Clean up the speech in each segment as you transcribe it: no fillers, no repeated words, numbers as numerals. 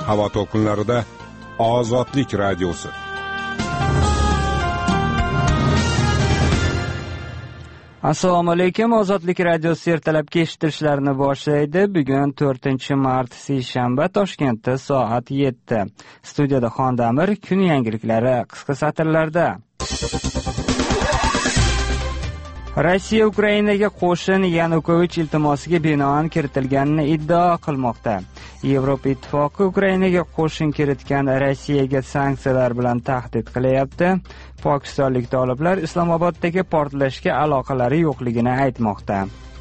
Havo to'lqinlarida Ozodlik radiosi. Assalomu alaykum. Ozodlik radiosi ertalabki eshittirishlarni boshlaydi. Bugun 4-mart seshanba, Toshkentda soat 7. Studiyada Xondamir, kun yangiliklari qisqa satrlarda. Rossiya Ukrainaga qo'shin Yanukovich iltimosiga binoan kiritilganini iddao qilmoqda. Yevropa Ittifoqi Ukrainaga qo'shin kiritgan Rossiyaga sanksiyalar bilan tahdid qilyapti. Pokistonlik toliblar Islomoboddagi portlashga aloqalari yo'qligini aytmoqda.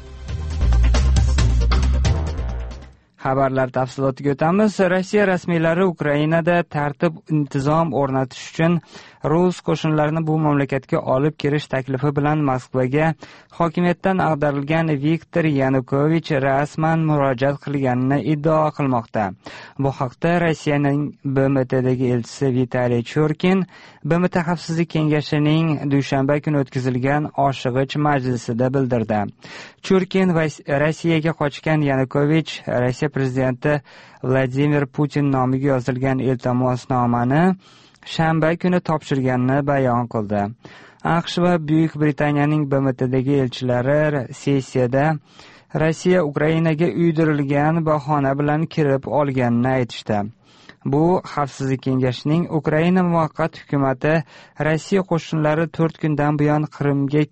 Xabarlar tafsilotiga o'tamiz. Rossiya rasmiylari Ukrainada tartib-intizom o'rnatish uchun rus qo'shinlarini bu mamlakatga olib kirish taklifi bilan Moskvaga hokimiyatdan ag'darilgan Viktor Yanukovich rasman murojaat qilganini iddao qilmoqda. Bu haqda Rossiyaning BMTdagi elchisi Vitaliy Churkin BMT Xavfsizlik kengashining dushanba kuni o'tkazilgan oshig'ich majlisida bildirdi. Churkin Rossiyaga qochgan Yanukovich Rossiya prezidenti Vladimir Putin nomiga yozilgan iltimosnomani shanba kuni topshirganini bayon qildi. AQSh va Buyuk Britaniyaning BMTdagi elchilari sessiyada Rossiya Ukrainaga uydirilgan bahona bilan kirib olganini aytishdi. Bu Xavfsizlik kengashining Ukraina muvaqqat hukumati Rossiya qo'shinlari 4 kundan buyon Qrimga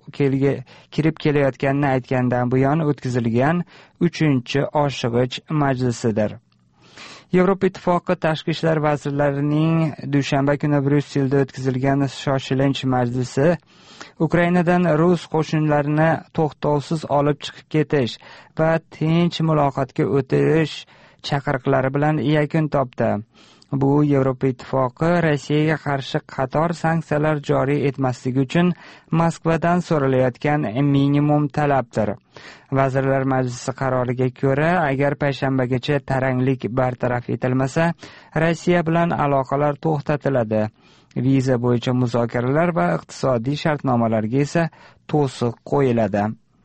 kirib kelayotganini aytgandan buyon o'tkazilgan 3-oshig'ich majlisidir. Yevropa Ittifoqi tashqi ishlar vazirlarining dushanba kuni Bryusselda o'tkazilgan shoshilinch majlisi Ukrainadan rus qo'shinlarini to'xtovsiz olib chiqib ketish va tinch muloqotga o'tish chaqiriqlari bilan yakun topdi. Bu Yevropa Ittifoqi Rossiyaga qarshi qator sanksiyalar joriy etmasligi uchun Moskvadan so'ralayotgan minimum talabdir. Vazirlar Majlisi qaroriga ko'ra, agar payshanbagacha taranglik bartaraf etilmasa, Rossiya bilan aloqalar to'xtatiladi. Viza bo'yicha muzokaralar va iqtisodiy shartnomalarga esa to'siq qo'yiladi.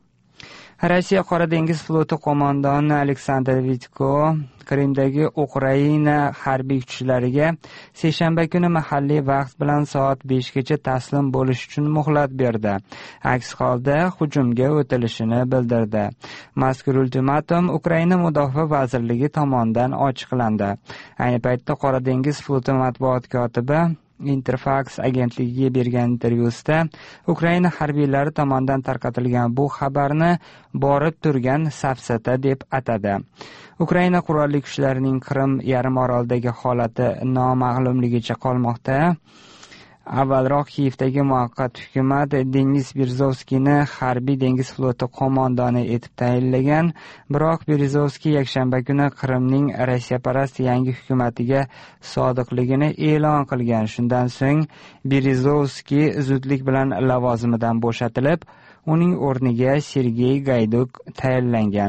Rossiya Qora dengiz floti qo'mondoni Aleksandr Vitko Qrimdagi Ukraina harbiy kuchlariga seshanba kuni mahalliy vaqt bilan soat 5 gacha taslim bo'lish uchun muhlat berdi. Aks holda hujumga o'tilishini bildirdi. Mazkur ultimatum Ukraina Mudofaa vazirligi tomonidan ochiqlandi. Ayni paytda Qora dengiz floti matbuot kotibi Interfax agentligiga bergan intervyusida Ukraina harbiylari tomonidan tarqatilgan bu xabarni borib turgan safsata deb atadi. Ukraina qurolli kuchlarining Qrim yarim orolidagi holati noma'lumligicha qolmoqda. Avvalroq Kiyevdagi muvaqqat hukumat Denis Berzovskiyni harbiy dengiz floti qo'mondoni etib tayinlagan, biroq Berzovskiy yakshanba kuni Qrimning Rossiyaparast yangi hukumatiga sodiqligini e'lon qilgan. Shundan so'ng Berzovskiy zudlik bilan lavozimidan bo'shatilib, uning o'rniga Sergey Gayduk tayinlangan.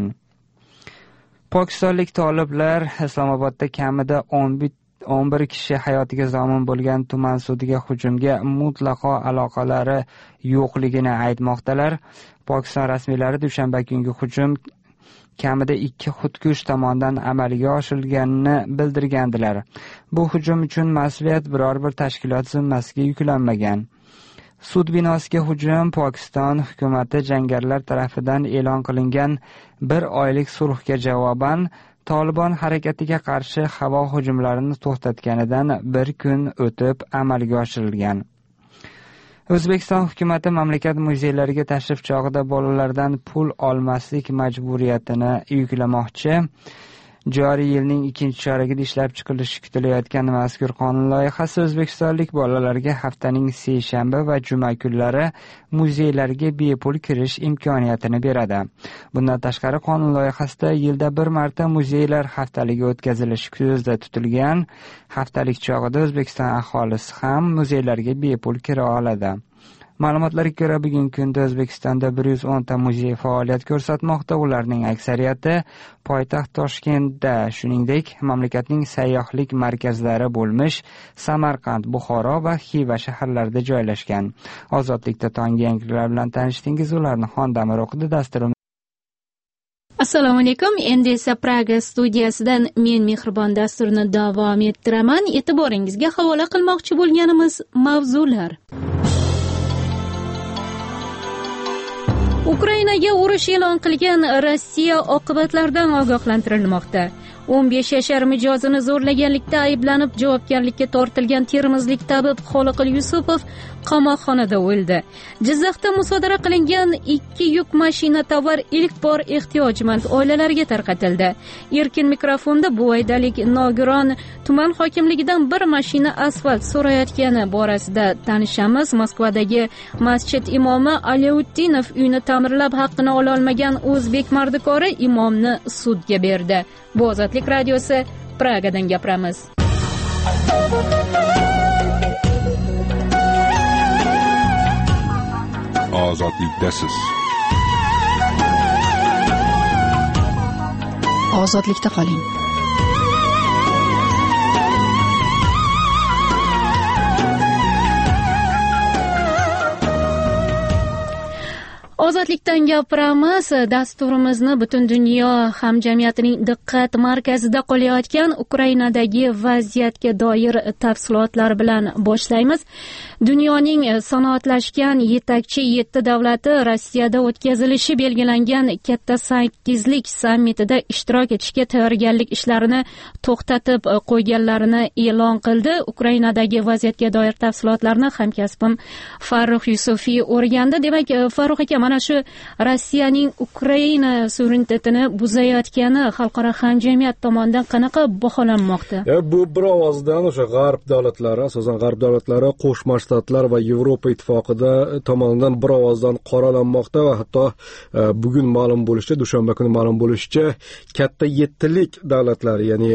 Pokistonlik toliblar Islomobodda kamida 11 kishi hayotiga zomin bo'lgan tuman sudiga hujumga mutlaqo aloqalari yo'qligini aytmoqdalar. Pokiston rasmiylari dushanba kungi hujum kamida 2 xudkush tomonidan amalga oshirilganini bildirgandilar. Bu hujum uchun mas'uliyat biror bir tashkilot zimmasiga yuklanmagan. Sud binosiga hujum Pokiston hukumati jangarilar tarafidan e'lon qilingan 1 oylik sulhga javoban Tolibon harakatiga qarshi havo hujumlarini to'xtatganidan 1 kun o'tib amalga oshirilgan. O'zbekiston hukumati mamlakat muzeylariga tashrif chog'ida bolalardan pul olmaslik majburiyatini yuklamoqchi. Joriy yilning 2-choragida ishlab chiqilishi kutilayotgan mazkur qonun loyihasi o'zbekistonlik bolalarga haftaning seshanba va juma kunlari muzeylarga bepul kirish imkoniyatini beradi. Bundan tashqari qonun loyihasida yilda 1 marta muzeylar haftaligi o'tkazilishi ko'zda tutilgan. Haftalik chog'ida O'zbekiston aholisi ham muzeylarga bepul kira oladi. Ma'lumotlarga ko'ra, bugungi kunda O'zbekistonda 110 ta muzey faoliyat ko'rsatmoqda. Ularning aksariyati poytaxt Toshkentda, shuningdek, mamlakatning sayyohlik markazlari bo'lmish Samarqand, Buxoro va Xiva shaharlarida joylashgan. Ozodlikda tonggi yangiliklar bilan tanishdingiz. Ularni Xondamir o'qidi. Dasturimiz Assalomu alaykum. Endi esa Praga studiyasidan men Mehribon dasturni davom ettiraman. E'tiboringizga havola qilmoqchi bo'lganimiz mavzular. Ukrainaga urush e'lon qilgan Rossiya oqibatlaridan ogohlantirilmoqda. 15 yashar mijozini zo'rlaganlikda ayblanib javobgarlikka tortilgan termizlik tabib Xoliqil Yusupov qamoqxonada o'ldi. Jizzaxda musodara qilingan 2 yuk mashina tovar ilk bor ehtiyojmand oilalarga tarqatildi. Erkin mikrofonda Buvaydalik nogiron tuman hokimligidan bir mashina asfalt so'rayotgani borasida tanishamiz. Moskvadagi masjid imomi Aliuddinov uyni ta'mirlab haqqini ola olmagan o'zbek mardikori imomni sudga berdi. Bu Ozodlik radiosi, Pragadan gapiramiz. Ozodlikdasiz. Ozodlikda qoling. Ozodlikdan gapiramiz. Dasturimizni butun dunyo hamjamiyatining diqqat markazida qolayotgan Ukrainadagi vaziyatga doir tafsilotlar bilan boshlaymiz. Dunyoning sanoatlashgan yetakchi 7 davlati Rossiyada o'tkazilishi belgilangan katta 8lik sammitida ishtirok etishga tayyorgarlik ishlarini to'xtatib qo'yganlarini e'lon qildi. Ukrainadagi vaziyatga doir tafsilotlarni hamkasbim Farruh Yusufiy o'rgandi. Demak, Farruh aka, mana shu Rossiyaning Ukraina suverenitetini buzayotgani xalqaro hamjamiyat tomonidan qanaqa baholanmoqda? Bu bir ovozdan o'sha g'arb davlatlari, asosan g'arb davlatlari, Qo'shma Shtatlar va Yevropa ittifoqida tomonidan bir ovozdan qoralanmoqda va hatto bugun ma'lum bo'lishicha, dushanba kuni ma'lum bo'lishicha, katta 7lik davlatlar, ya'ni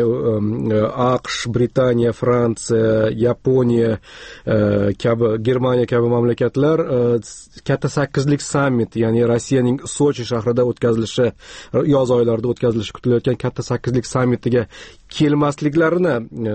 AQSh, Britaniya, Fransiya, Yaponiya kabi, Germaniya kabi mamlakatlar katta 8lik sammit, ya'ni Rossiyaning Sochi shahrida o'tkazilishi, yoz oylarida o'tkazilishi kutilayotgan katta 8lik sammitiga kelmasliklarini,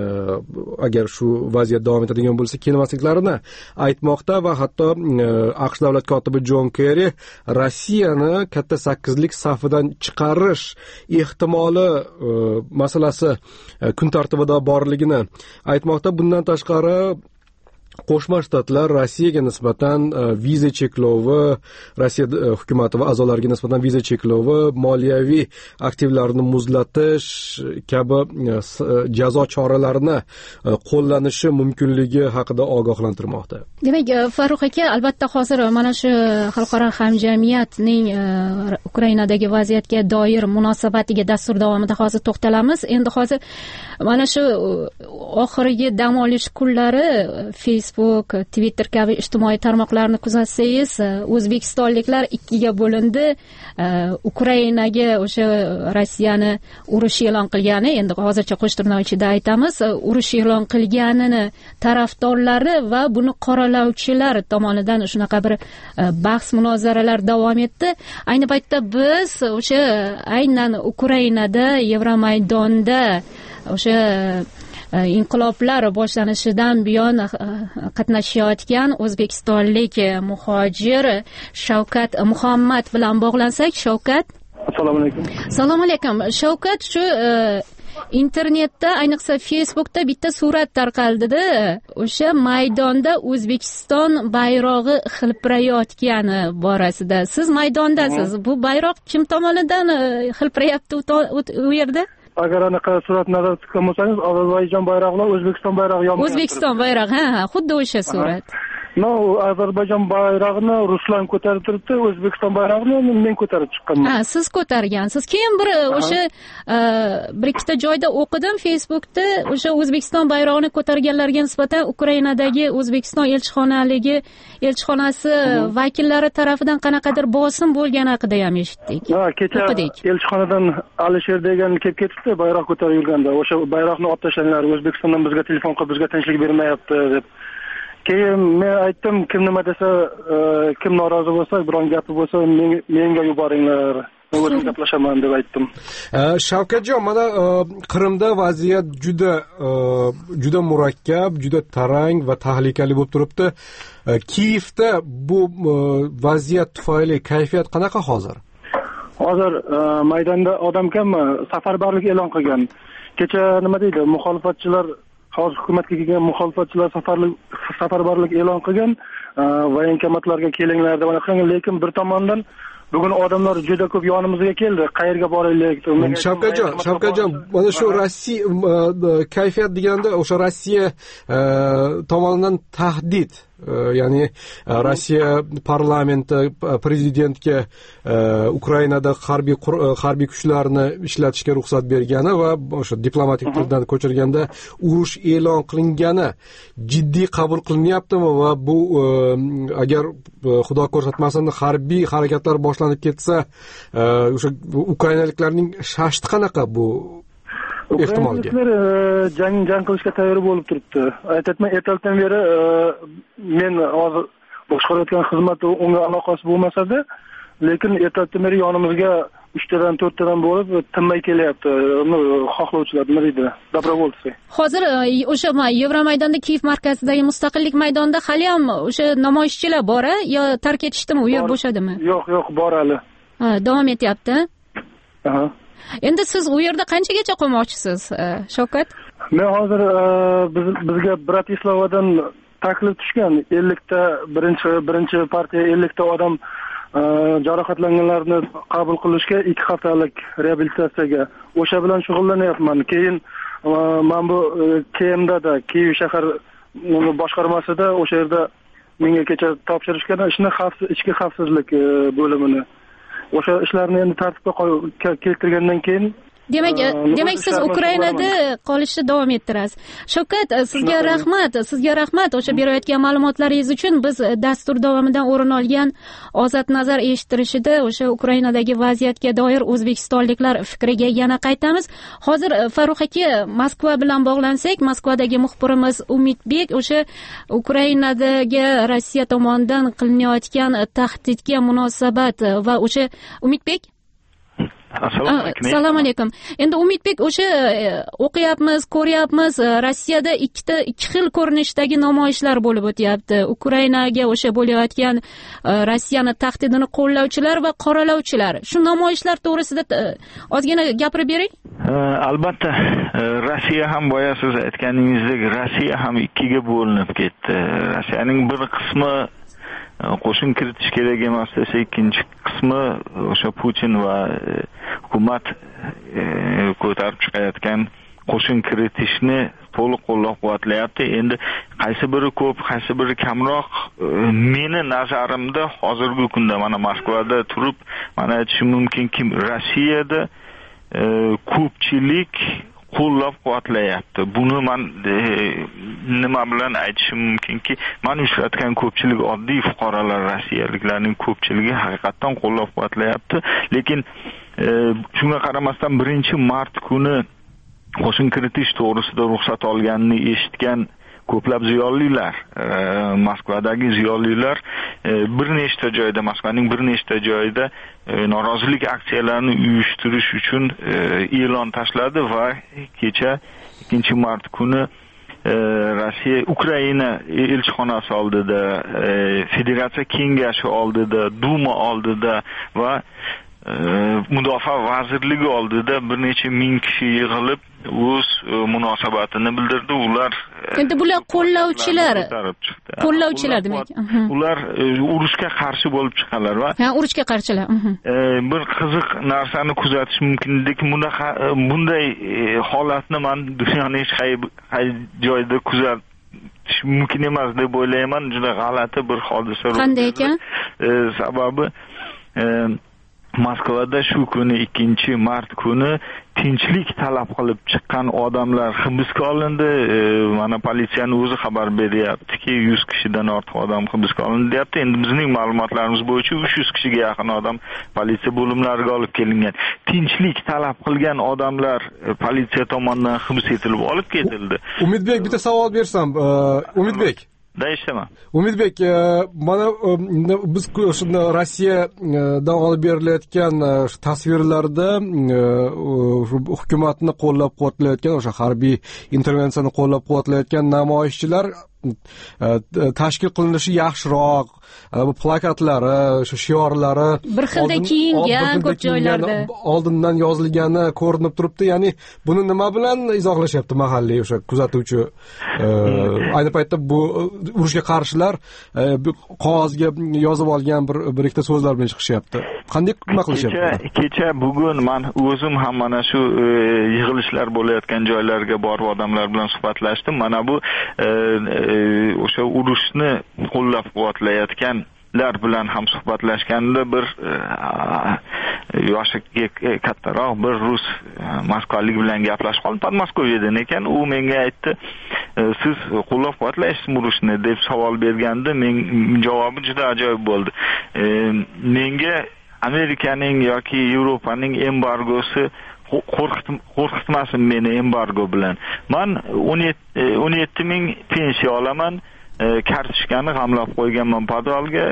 agar shu vaziyat davom etadigan bo'lsa, kelmasliklarini aytmoqda va hatto AQSh davlat kotibi Jon Kerri Rossiyani katta 8lik safidan chiqarish ehtimoli masalasi kun tartibida borligini aytmoqda. Bundan tashqari Qo'shma Shtatlar Rossiyaga nisbatan viza cheklovi, Rossiya hukumati va a'zolariga nisbatan viza cheklovi, moliyaviy aktivlarni muzlatish kabi jazo choralarini qo'llanishi mumkinligi haqida ogohlantirmoqda. Demak, Farruh aka, albatta hozir mana shu xalqaro hamjamiyatning Ukrainadagi vaziyatga doir munosabatiga dastur davomida hozir to'xtalamiz. Endi hozir mana shu oxirgi dam olish kunlari Facebook, Twitter kabi ijtimoiy tarmoqlarni kuzatsangiz, o'zbekistonliklar ikkiga bo'lindi. Ukrainaga o'sha Rossiyani urush e'lon qilgani, endi hozircha qo'shtirnoq ichida aytamiz, urush e'lon qilganini tarafdorlari va buni qoralovchilar tomonidan shunaqa bir bahs munozaralar davom etdi. Ayni paytda biz o'sha aynan Ukrainada, Yevromaydonda o'sha inqiloblar boshlanishidan buyon qatnashayotgan o'zbekistonlik muhojir Shavkat Muhammad bilan bog'lansak. Shavkat, assalomu alaykum. Assalomu alaykum. Shavkat, shu internetda, ayniqsa Facebookda bitta surat tarqaldida, o'sha maydonda O'zbekiston bayrog'i hilpirayotgani borasida. Siz maydondasiz. Bu bayroq kim tomonidan hilpirayapti u yerda? Agar anaqa surat nazarda tutgan bo'lsangiz, Ozarbayjon bayrog'i bilan O'zbekiston bayrog'i yonma-yon. O'zbekiston bayrog'i, ha, xuddi o'sha surat. No, Ozarbayjon bayrog'ini Ruslan ko'tarib turibdi, O'zbekiston bayrog'ini men ko'tarib chiqqanman. Ha, siz ko'targansiz. Keyin bir o'sha bir ikkita joyda o'qidim Facebookda, o'sha O'zbekiston bayrog'ini ko'targanlarga nisbatan Ukrainadagi O'zbekiston elchixonasi vakillari tarafidan qanaqadir bosim bo'lgani haqida ham eshitdik. Ha, kecha elchixonadan Alisher degan kelib ketibdi, bayroq ko'tarib yurganda. O'sha bayroqni olib tashlanglar, O'zbekistondan bizga telefon qilib, bizga tinchlik bermayapti deb. Keyin men aytdim, kim nima desa, kim norozi bo'lsa, biron gapi bo'lsa, menga yuboringlar. Men o'zim gaplashaman deb aytdim. Shavkatjon, mana Qrimda vaziyat juda murakkab, juda tarang va tahlikali bo'lib turibdi. Kiyevda bu vaziyat tufayli kayfiyat qanaqa hozir? Hozir maydonda odam kammi? Safarbarlik e'lon qilgan. Kecha nima deydi? Muxolifatchilar, hozir hukumatga kelgan muxolifatchilar safarbarlik e'lon qilgan, voyenkomatlarga kelinglar deb qilgan, lekin bir tomondan bugun odamlar juda ko'p yonimizga keldi. Qayerga boraylik? Shavkatjon, mana shu Rossiya kayfiyat deganda o'sha Rossiya tomonidan tahdid, ya'ni Rossiya parlamenti prezidentga Ukrainada harbiy kuchlarni ishlatishga ruxsat bergani va o'sha diplomatik tildan ko'chirganda urush e'lon qilingani jiddiy qabul qilinyaptimi va bu agar xudo ko'rsatmasin harbiy harakatlar boshlanib ketsa, o'sha ukrainaliklarning shashti qanaqa bu ehtimolga? Jang qilishga tayyor bo'lib turibdi. Aytayman, ertalabdan beri men hozir boshqarayotgan xizmat unga aloqasi bo'lmasa-da, lekin ertalabdan beri yonimizga 3 tadan 4 tadan bo'lib tinmay kelyapti. Xohlovchilar nima deydi? Dobrovoltsi. Hozir o'sha Yevromaydonda Kiyev markazidagi Mustaqillik maydonida hali ham o'sha namoyishchilar bor, yo tark etishdimi, u yer bo'shadimi? Yo'q, bor hali. Davom etyapti. Endi siz u yerda qanchagacha qolmoqchisiz, Shavkat? Men hozir bizga Bratislavadan taklif tushgan, 50 ta birinchi partiya 50 ta odam jarohatlanganlarni qabul qilishga 2 haftalik reabilitatsiyaga. O'sha bilan shug'ullanyapman. Keyin men bu KMda Kiyev shahar boshqarmasida o'sha yerda menga kecha topshirishgan ishni ichki xavfsizlik bo'limini. O'sha ishlarni endi tartibga keltirgandan keyin demak siz Ukrainada qolishni davom ettirasiz. Shavkat, sizga rahmat o'sha berayotgan ma'lumotlaringiz uchun. Biz dastur davomidan o'rin olgan Ozod nazar eshittirishida o'sha Ukrainadagi vaziyatga doir o'zbekistonliklar fikriga yana qaytamiz. Hozir Farruh aka, Moskva bilan bog'lansak, Moskvadagi muxbirimiz Umidbek o'sha Ukrainadagi Rossiya tomonidan qilinayotgan tahdidga munosabat va o'sha Umidbek Assalomu alaykum. Endi Umidbek, o'sha o'qiyapmiz, ko'ryapmiz, Rossiyada ikki xil ko'rinishdagi namoyishlar bo'lib o'tyapti. Ukrainaga o'sha bo'layotgan Rossiyani tahdidini qo'llovchilar va qoralovchilar. Shu namoyishlar to'g'risida ozgina gapirib bering. Albatta, Rossiya ham boya siz aytganingizdek, Rossiya ham ikkiga bo'linib ketdi. Rossiyaning bir qismi qo'shin kiritish kerak emas desa, ikkinchi qismi o'sha Putin va hukumat ko'tarib chiqayotgan qo'shin kiritishni to'liq qo'llab-quvvatlayapti. Endi qaysi biri ko'p, qaysi biri kamroq, meni nazarimda hozirgi kunda mana Moskvada turib, mana aytishim mumkinki, Rossiyada ko'pchilik qo'llab-quvvatlayapti. Buni men nima bilan aytishim mumkinki, men uchratgan ko'pchilik oddiy fuqarolar, rossiyaliklarning ko'pchiligi haqiqatan qo'llab-quvvatlayapti. Lekin shunga qaramasdan 1-mart kuni qo'shin kiritish to'g'risida ruxsat olganini eshitgan ko'plab ziyolilar, Moskvadagi ziyolilar bir nechta joyda, Moskvaning bir nechta joyida norozilik aksiyalarini uyushtirish uchun e'lon tashladi va kecha 2-mart kuni Rossiya Ukraina elchixonasi oldida, Federatsiya kengashi oldida, Duma oldida va Mudofaa vazirligi oldida bir necha ming kishi yig'ilib o'z munosabatini bildirdi. Ular endi bular qo'llovchilar demak. Ular urushga qarshi bo'lib chiqqanlar va urushga qarshilar. Bir qiziq narsani kuzatish mumkinki, bunday holatni men dunyoning hech joyida kuzatish mumkin emas deb o'ylayman. Juda g'alati bir hodisa. Qanday ekan? Sababi Moskvada shu kuni 2-mart kuni tinchlik talab qilib chiqqan odamlar hibsga olindi. Mana politsiyaning o'zi xabar beryaptiki, 100 kishidan ortiq odam hibsga olindi deyapti. Endi bizning ma'lumotlarimiz bo'yicha 300 kishiga yaqin odam politsiya bo'limlariga olib kelingan. Tinchlik talab qilgan odamlar politsiya tomonidan hibs etilib olib ketildi. Umidbek, bitta savol bersam, Umidbek. Umidbek, mana biz Rossiyadan olib berilayotgan tasvirlarda hukumatni qo'llab-quvvatlayotgan, o'sha harbiy intervensiyani qo'llab-quvvatlayotgan namoyishchilar tashkil qilinishi yaxshiroq, bu plakatlari, o'sha shiorlari bir xilda kiyingan ko'p joylarda oldindan yozilgani ko'rinib turibdi. Ya'ni buni nima bilan izohlashyapti mahalliy o'sha kuzatuvchi? Ayni paytda bu urushga qarshilar qog'ozga yozib olgan bir ikkita so'zlar bilan chiqishyapti. Qanday nima qilishyapti? Kecha bugun men o'zim ham mana shu yig'ilishlar bo'layotgan joylarga borib odamlar bilan suhbatlashdim. Mana bu o'sha urushni qo'llab-quvvatlayotganlar bilan ham suhbatlashganda bir yoshi kattaroq bir rus moskvalik bilan gaplashib qoldim. Podmoskviydan ekan. U menga aytdi, siz qo'llab-quvvatlaysizmi urushni deb savol berganda, men javobi juda ajoyib bo'ldi. Menga Amerikaning yoki Yevropaning embargosi qo'rqitmasin meni embargo bilan. Men 17 ming pensiya olaman, kartochkani g'amlab qo'yganman podvalga,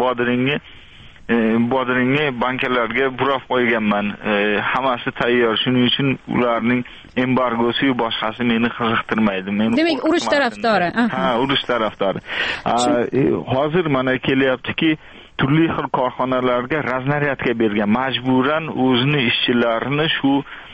bodringni bankalarga burab qo'yganman. Hammasi tayyor. Shuning uchun ularning embargosi boshqasi meni qiziqtirmaydi. Demak, urush tarafdori. Ha, urush tarafdori. Hozir mana kelyaptiki, turli xil korxonalarga raznaryadga bergan, majburan o'zini ishchilarini shu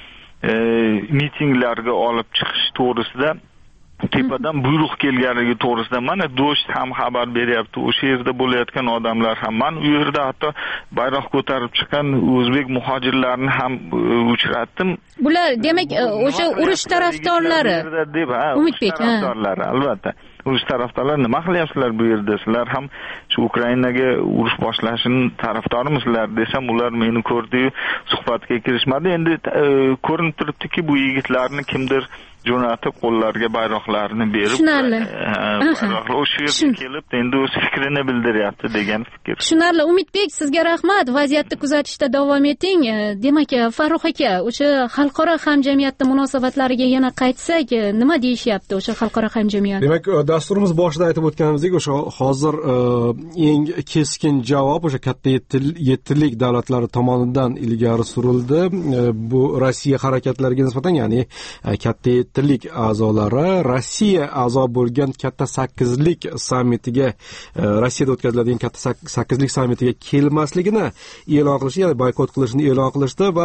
mitinglarga olib chiqish to'g'risida tepadan buyruq kelganligi to'g'risida mana Do'st ham xabar beryapti. O'sha yerda bo'layotgan odamlar ham, men u yerda hatto bayroq ko'tarib chiqqan o'zbek muhojirlarni ham uchratdim. Bular demak o'sha urush tarafdorlari. Umidbek tarafdorlari albatta. Urush tarafdorlari nima qilyapsizlar bu yerda? Sizlar ham shu Ukrainaga urush boshlashini tarafdorimizlar desam, ular meni ko'rdi-yu suhbatga kirishmadi. Endi ko'rinib turibdiki, bu yigitlarni kimdir jo'natib qo'llariga bayroqlarni berib, bayroqlar o'sha yerga kelib endi o'z fikrini bildiryapti degan fikr. Tushunarli. Umidbek, sizga rahmat. Vaziyatni kuzatishda davom eting. Demak, Farruh aka, o'sha xalqaro hamjamiyatning munosabatlariga yana qaytsak, nima deyishyapti o'sha xalqaro hamjamiyat? Demak, dasturimiz boshida aytib o'tganimizdek, o'sha hozir eng keskin javob o'sha katta yettilik davlatlari tomonidan ilgari surildi. Bu Rossiya harakatlariga nisbatan, ya'ni katta yettilik a'zolari Rossiya a'zo bo'lgan katta 8lik sammitiga, Rossiyada o'tkaziladigan katta 8lik sammitiga kelmasligini e'lon qilishi, ya'ni boykot qilishini e'lon qilishdi va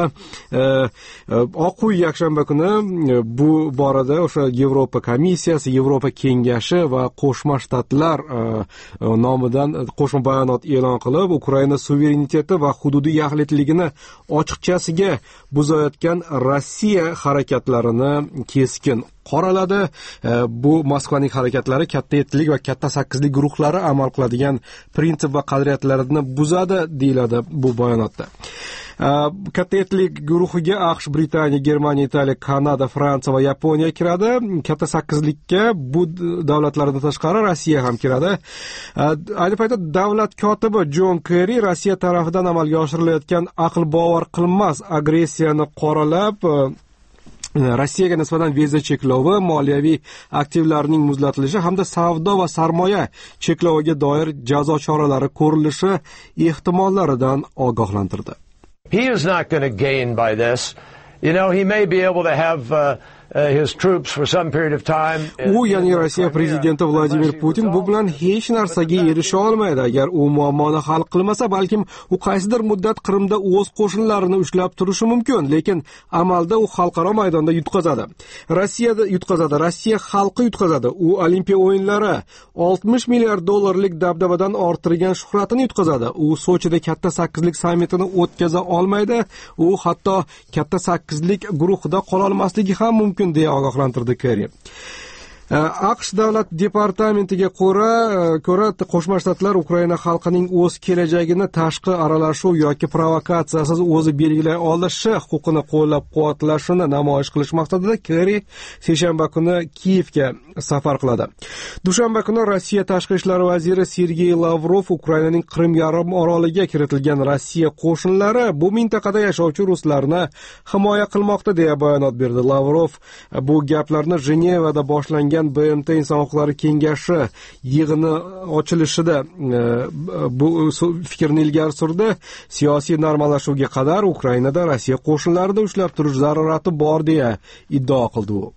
Oq uy yakshanba kuni bu borada o'sha Yevropa komissiyasi, Yevropa kengashi va Qo'shma Shtatlar nomidan qo'shma bayonot e'lon qilib, Ukraina suvereniteti va hududiy yaxlitligini ochiqchasiga buzayotgan Rossiya harakatlarini keskin qoraladi. Bu Moskvaning harakatlari katta yettilik va katta 8lik guruhlari amal qiladigan prinsip va qadriyatlarini buzadi deyiladi bu bayonotda. Katta yettilik guruhiga AQSh, Britaniya, Germaniya, Italiya, Kanada, Fransiya va Yaponiya kiradi. Katta 8likka bu davlatlardan tashqari Rossiya ham kiradi. Ayni paytda davlat kotibi Jon Kerri Rossiya tarafidan amalga oshirilayotgan aql bovar qilmas agressiyani qoralab, Rossiyaga nisbatan viza cheklovi, moliyaviy aktivlarning muzlatilishi hamda savdo va sarmoya chekloviga doir jazo choralari ko'rilishi ehtimollaridan ogohlantirdi. He is not going to gain by this. You know, he may be able to have his troops for some period of time. U, ya'ni Rossiya prezidenti Vladimir Putin bu bilan hech narsaga erisha olmaydi. Agar u muammoni hal qilmasa, balkim u qaysidir muddat Qrimda o'z qo'shinlarini ushlab turishi mumkin, lekin amalda u xalqaro maydonda yutqazadi. Rossiya xalqi yutqazadi. U Olimpiya o'yinlari $60 milliard dabdabadan orttirgan shuhratini yutqazadi. U Sochida katta 8lik sammitini o'tkaza olmaydi. U hatto katta 8lik guruhida qola olmasligi ham mumkin deya ogohlantirdi Kerri. AQSh davlat departamentiga ko'ra Qo'shma Shtatlar Ukraina xalqining o'z kelajagini tashqi aralashuv yoki provokatsiyasiz o'zi belgilay olishi huquqini qo'llab-quvvatlashini namoyish qilish maqsadida Kerri seshanba kuni Kiyevga safar qiladi. Dushanba kuni Rossiya tashqi ishlar vaziri Sergey Lavrov Ukrainaning Qrim yarim oroliga kiritilgan Rossiya qo'shinlari bu mintaqada yashovchi ruslarni himoya qilmoqda deya bayonot berdi. Lavrov bu gaplarni Jenevada boshlangan BMT Inson huquqlari kengashi yig'ini ochilishida bu fikrni ilgari surdi. Siyosiy normallashuvga qadar Ukrainada Rossiya qo'shinlarida ushlab turish zarurati bor deya iddao qildi u.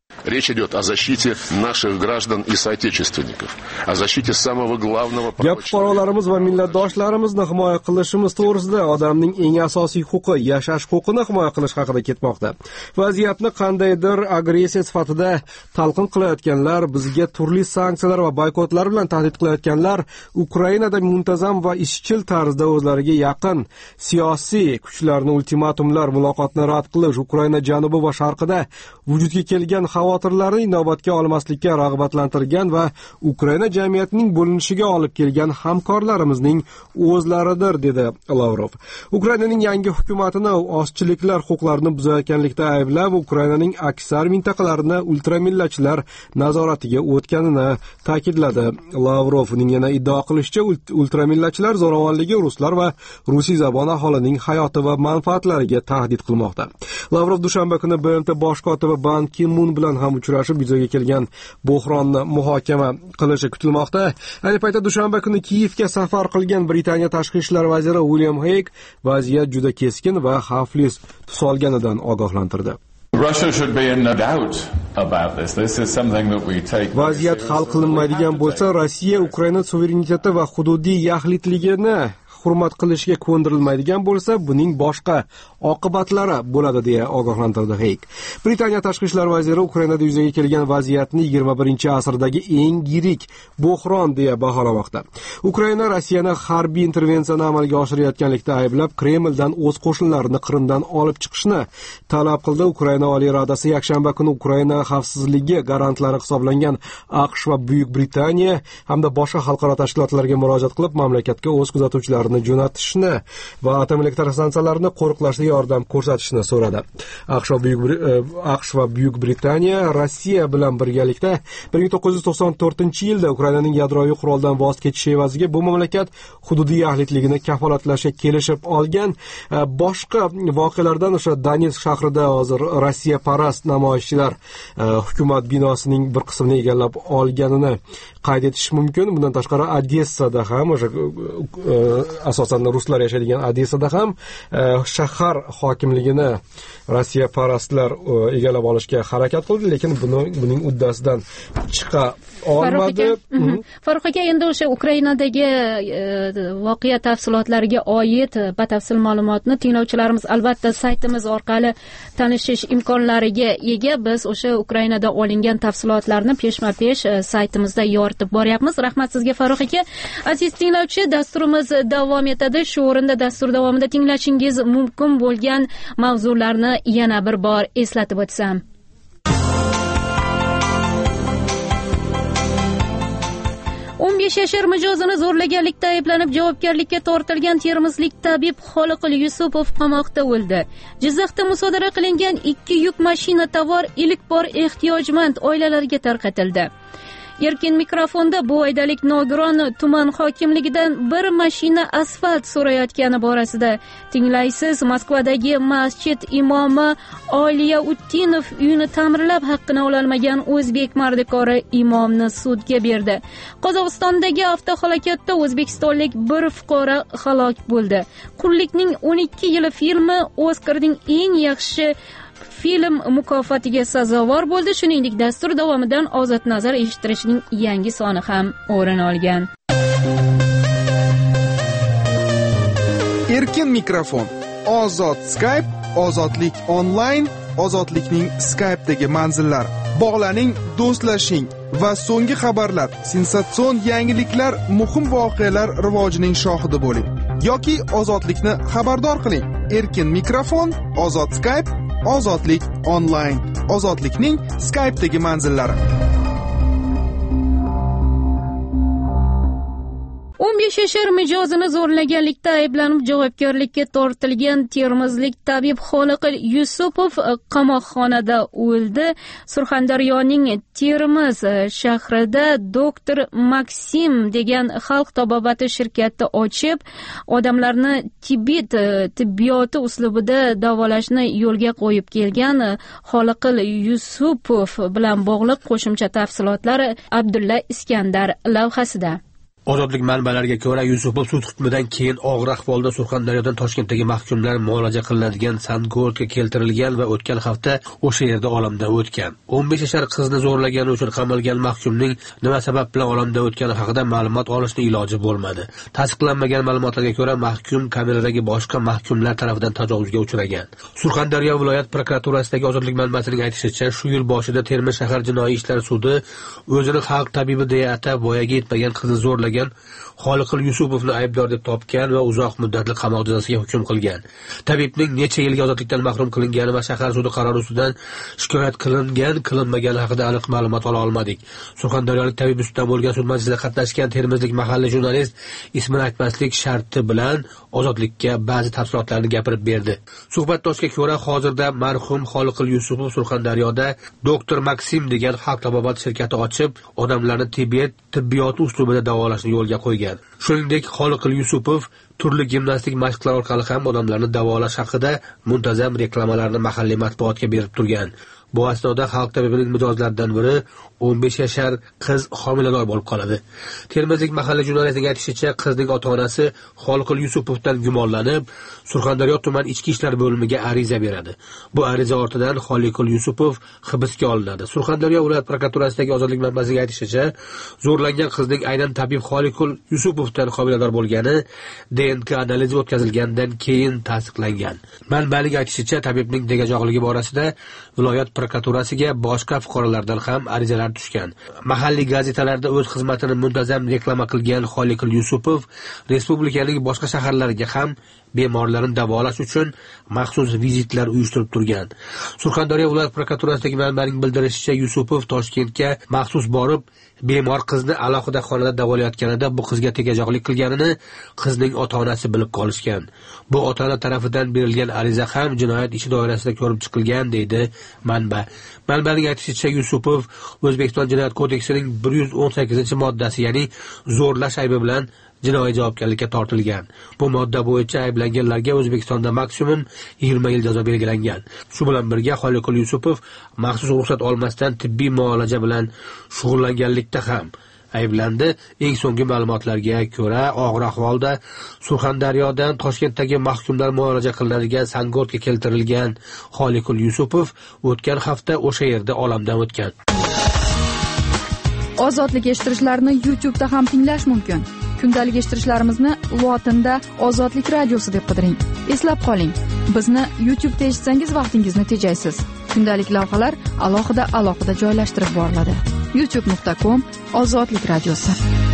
Речь идет о защите наших граждан и соотечественников, о защите самого главного права. Gap fuqarolarimiz va millatdoshlarimizni himoya qilishimiz to'g'risida, odamning eng asosiy huquqi, yashash huquqini himoya qilish haqida ketmoqda. Vaziyatni qandaydir agressiya sifatida talqin qilayotganlar, bizga turli sanksiyalar va boykotlar bilan tahdid qilayotganlar Ukrainada muntazam va izchil tarzda o'zlariga yaqin siyosiy kuchlarni ultimatumlar, muloqotni rad qilish, Ukraina janubi va sharqida vujudga kelgan xavotirlarni inobatga olmaslikka rag'batlantirgan va Ukraina jamiyatining bo'linishiga olib kelgan hamkorlarimizning o'zlaridir, dedi Lavrov. Ukrainaning yangi hukumatini ozchiliklar huquqlarini buzayotganlikda ayblab, Ukrainaning aksar mintaqalarini ultramillatchilar nazoratiga o'tganini ta'kidladi. Lavrovning yana iddao qilishicha, ultramillatchilar zo'ravonligi ruslar va rusiy zabon aholining hayoti va manfaatlariga tahdid qilmoqda. Lavrov dushanba kuni BMT bosh kotibi Ban Ki-mun bilan ham uchrashib, yuzaga kelgan buhronni muhokama qilishi kutilmoqda. Ayni paytda dushanba kuni Kiyevga safar qilgan Britaniya tashqi ishlar vaziri William Hague vaziyat juda keskin va xavfli tus olganidan ogohlantirdi. Vaziyat hal qilinmaydigan bo'lsa, Rossiya Ukraina suvereniteti va hududiy yaxlitligini hurmat qilishga ko'ndirilmaydigan bo'lsa, buning boshqa oqibatlari bo'ladi, deya ogohlantirdi Haig. Britaniya tashqi ishlar vaziri Ukrainada yuzaga kelgan vaziyatni 21-asrdagi eng yirik buhron deya baholamoqda. Ukraina Rossiyani harbiy intervensiyani amalga oshirayotganlikda ayblab, Kremldan o'z qo'shinlarini Qrimdan olib chiqishni talab qildi. Ukraina Oliy Radasi yakshanba kuni Ukraina xavfsizligi garantlari hisoblangan AQSh va Buyuk Britaniya hamda boshqa xalqaro tashkilotlarga murojaat qilib, mamlakatga o'z kuzatuvchilarini jo'natishni va atom elektr stansiyalarini qo'riqlashda yordam ko'rsatishni so'radi. AQSh va Buyuk Britaniya Rossiya bilan birgalikda 1994-yilda Ukrainaning yadroviy quroldan voz kechishi evaziga bu mamlakat hududiy yaxlitligini kafolatlashga kelishib olgan. Boshqa voqealardan o'sha Donetsk shahrida hozir Rossiya parast namoyishchilar hukumat binosining bir qismini egallab olganini qayd etish mumkin. Bundan tashqari Odessada ham, o'sha asosan ruslar yashaydigan Odessada ham shahar hokimligini Rossiya parastlar egallab olishga harakat qildi, lekin buning uddasidan chiqa olmadi. Farruh aka, endi o'sha Ukrainadagi voqea tafsilotlariga oid batafsil ma'lumotni tinglovchilarimiz albatta saytimiz orqali tanishish imkonlariga ega. Biz o'sha Ukrainada olingan tafsilotlarni peshma-pesh saytimizda yoritib boryapmiz. Rahmat sizga Farruh aka. Aziz tinglovchi, dasturimiz davom etadi. Shu o'rinda dastur davomida tinglashingiz mumkin bo'lgan mavzularni yana bir bor eslatib o'tsam. Yashar mijozini zo'rlaganlikda ayblanib javobgarlikka tortilgan termizlik tabib Xoliqul Yusupov qamoqda o'ldi. Jizzaxda musodara qilingan 2 yuk mashina tovar ilk bor ehtiyojmand oilalarga tarqatildi. Erkin mikrofonda bu oydalik nogiron tuman hokimligidan bir mashina asfalt so'rayotgani borasida tinglaysiz. Moskvadagi masjid imomi Oliya Uttinov uyini ta'mirlab haqqini ololmagan o'zbek mardikori imomni sudga berdi. Qozog'istondagi avtohalokatda o'zbekistonlik bir fuqaro halok bo'ldi. Qullikning 12 yili filmi Oskarning eng yaxshi film mukofotiga sazovor bo'ldi. Shuningdek, dastur davomidan ozod nazar eshittirishning yangi soni ham o'rin olgan. Erkin mikrofon, ozod Skype, ozodlik online, ozodlikning Skype'dagi manzillari. Bog'laning, do'stlashing va so'nggi xabarlar, sensatsion yangiliklar, muhim voqealar rivojining shohidi bo'ling yoki ozodlikni xabardor qiling. Erkin mikrofon, ozod Skype, ozodlik online, ozodlikning Skype'dagi manzillari. 15 yashar mijozini zo'rlaganlikda ayblanib javobgarlikka tortilgan termizlik tabib Xoliqul Yusupov qamoqxonada o'ldi. Surxondaryoning Termiz shahrida doktor Maksim degan xalq tabobati shirkati ochib, odamlarni tibbiyoti uslubida davolashni yo'lga qo'yib kelgan Xoliqul Yusupov bilan bog'liq qo'shimcha tafsilotlar Abdulla Iskandar lavhasida. Ozodlik manbalariga ko'ra, Yusupov sud hukmidan keyin og'ir ahvolda Surxondaryodan Toshkentdagi mahkumlar muolaja qilinadigan Sangorga keltirilgan va o'tgan hafta o'sha yerda olamdan o'tgan. 15 yashar qizni zo'rlagani uchun qamalgan mahkumning nima sabab bilan olamdan o'tgani haqida ma'lumot olishning iloji bo'lmadi. Tasdiqlanmagan ma'lumotlarga ko'ra, mahkum kameradagi boshqa mahkumlar tomonidan tajovuzga uchragan. Surxondaryo viloyat prokuraturasidagi ozodlik manbasining aytishicha, shu yil boshida Termiz shahar jinoiy ishlar sudi o'zini xalq tabibi deya atab voyaga yetmagan qizni zo'rlagan Xoliqul Yusupovni aybdor deb topgan va uzoq muddatli qamoq jazosiga hukm qilgan. Tabibning necha yilga ozodlikdan mahrum qilingani va shahar sudi qarori ustidan shikoyat qilinmagani haqida aniq ma'lumot ola olmadik. Surxondaryolik tabib ustidan bo'lgan sud majlisida qatnashgan termizlik mahalliy jurnalist ismini aytmaslik sharti bilan ozodlikka ba'zi tafsilotlarni gapirib berdi. Suhbatdoshga ko'ra, hozirda marhum Xoliqul Yusupov Surxondaryoda Doktor Maksim degan xalq tabobat shirkati ochib, odamlarni tibbiyot uslubida davolashni yo'lga qo'ygan. Shuningdek, Xoliqul Yusupov turli gimnastik mashqlar orqali ham odamlarni davolash haqida muntazam reklamalarni mahalliy matbuotga berib turgan. Bu asnoda xalq tabibining mijozlaridan biri 15 yashar qiz homilador bo'lib qoladi. Termizlik mahalliy jurnalistning aytishicha, qizning ota-onasi Xoliqul Yusupovdan gumonlanib, Surxondaryo tuman ichki ishlar bo'limiga ariza beradi. Bu ariza ortidan Xoliqul Yusupov hibsga olinadi. Surxondaryo viloyat prokuraturasidagi ozodlik manbasining aytishicha, zo'rlangan qizning aynan tabib Xoliqul Yusupovdan homilador bo'lgani DNK analizi o'tkazilgandan keyin tasdiqlangan. Manbaning aytishicha, tabibning tegajog'ligi borasida viloyat prokuraturasiga boshqa fuqarolardan ham arizalar tushgan. Mahalliy gazetalarda o'z xizmatini muntazam reklama qilgan Xoliqul Yusupov respublikaning boshqa shaharlariga ham bemorlarni davolash uchun maxsus vizitlar uyushtirib turgan. Surxondaryo viloyat prokuraturasidagi manbaning bildirishicha, Yusupov Toshkentga maxsus borib, bemor qizni alohida xonada davolayotganida bu qizga tegajog'lik qilganini qizning ota-onasi bilib qolishgan. Bu ota-ona tomonidan berilgan ariza ham jinoyat ishi doirasida ko'rib chiqilgan, deydi manba. Manbaning aytishicha, Yusupov O'zbekiston Jinoyat kodeksining 118-moddasi, ya'ni zo'rlash aybi bilan jinoiy javobgarlikka tortilgan. Bu modda bo'yicha ayblanganlarga O'zbekistonda maksimum 20 yil jazo belgilangan. Shu bilan birga Xoliqul Yusupov maxsus ruxsat olmasdan tibbiy muolaja bilan shug'ullanganlikda ham ayblandi. Eng so'nggi ma'lumotlarga ko'ra, og'ir ahvolda Surxondaryodan Toshkentdagi mahkumlar muolaja qilinadigan Sangorga keltirilgan Xoliqul Yusupov o'tgan hafta o'sha yerda olamdan o'tgan. Ozodlik eshittirishlarni YouTube'da ham tinglash mumkin. Kundalik eshittirishlarimizni lotinda Ozodlik radiosi deb qidiring. Eslab qoling, bizni YouTube'da eshitsangiz vaqtingizni tejaysiz. Kundalik lavhalar alohida joylashtirib boriladi. youtube.com Ozodlik radiosi.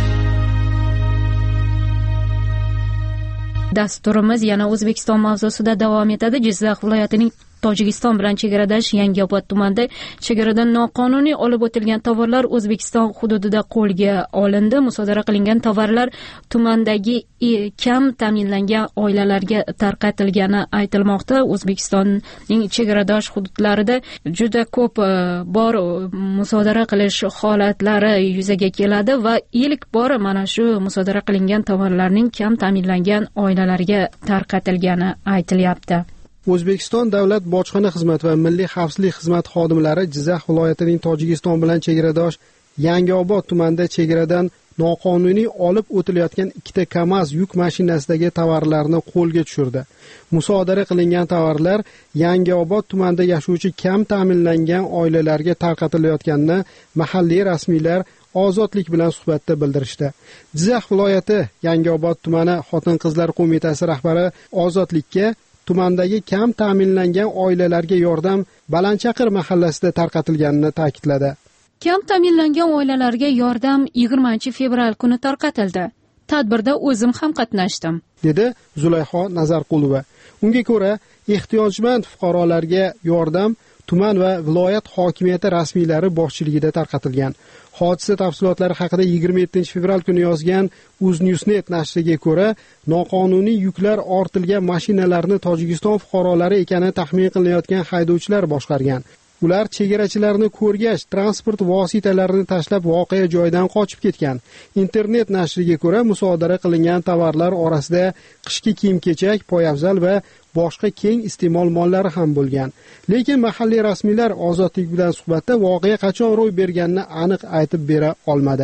Dasturimiz yana O'zbekiston mavzusida davom etadi. Jizzax viloyatining Tojikiston bilan chegaradosh Yangiobod tumanida chegaradan noqonuniy olib o'tilgan tovarlar O'zbekiston hududida qo'lga olindi. Musodara qilingan tovarlar tumandagi kam ta'minlangan oilalarga tarqatilgani aytilmoqda. O'zbekistonning chegaradosh hududlarida juda ko'p bor musodara qilish holatlari yuzaga keladi va ilk bor mana shu musodara qilingan tovarlarning kam ta'minlangan oilalarga tarqatilgani aytilyapti. O'zbekiston Davlat bojxona xizmati va Milliy xavfsizlik xizmati xodimlari Jizzax viloyatining Tojikiston bilan chegaradosh Yangiobod tumanida chegaradan noqonuniy olib o'tilayotgan 2 KAMAZ yuk mashinasidagi tovarlarni qo'lga tushirdi. Musodara qilingan tovarlar Yangiobod tumanida yashovchi kam ta'minlangan oilalarga tarqatilayotganini mahalliy rasmiylar Ozodlik bilan suhbatda bildirishdi. Jizzax viloyati Yangiobod tumani Xotin-qizlar qo'mitasi rahbari Ozodlikka tumandagi kam ta'minlangan oilalarga yordam Balandchaqir mahallasida tarqatilganini ta'kidladi. Kam ta'minlangan oilalarga yordam 20-fevral kuni tarqatildi. Tadbirda o'zim ham qatnashdim, dedi Zulayho Nazarqulova. Unga ko'ra, ehtiyojmand fuqarolarga yordam tuman va viloyat hokimiyati rasmiylari boshchiligida tarqatilgan. Hodisa tafsilotlari haqida 27-fevral kuni yozgan UzNewsNet nashriga ko'ra, noqonuniy yuklar ortilgan mashinalarni Tojikiston fuqarolari ekani taxmin qilinayotgan haydovchilar boshqargan. Ular chegarachilarni ko'rgach, transport vositalarini tashlab voqea joyidan qochib ketgan. Internet nashriga ko'ra, musodara qilingan tovarlar orasida qishki kiyim-kechak, poyabzal va boshqa keng iste'mol mollari ham bo'lgan. Lekin mahalliy rasmiylar Ozodlik bilan suhbatda voqea qachon ro'y berganini aniq aytib bera olmadi.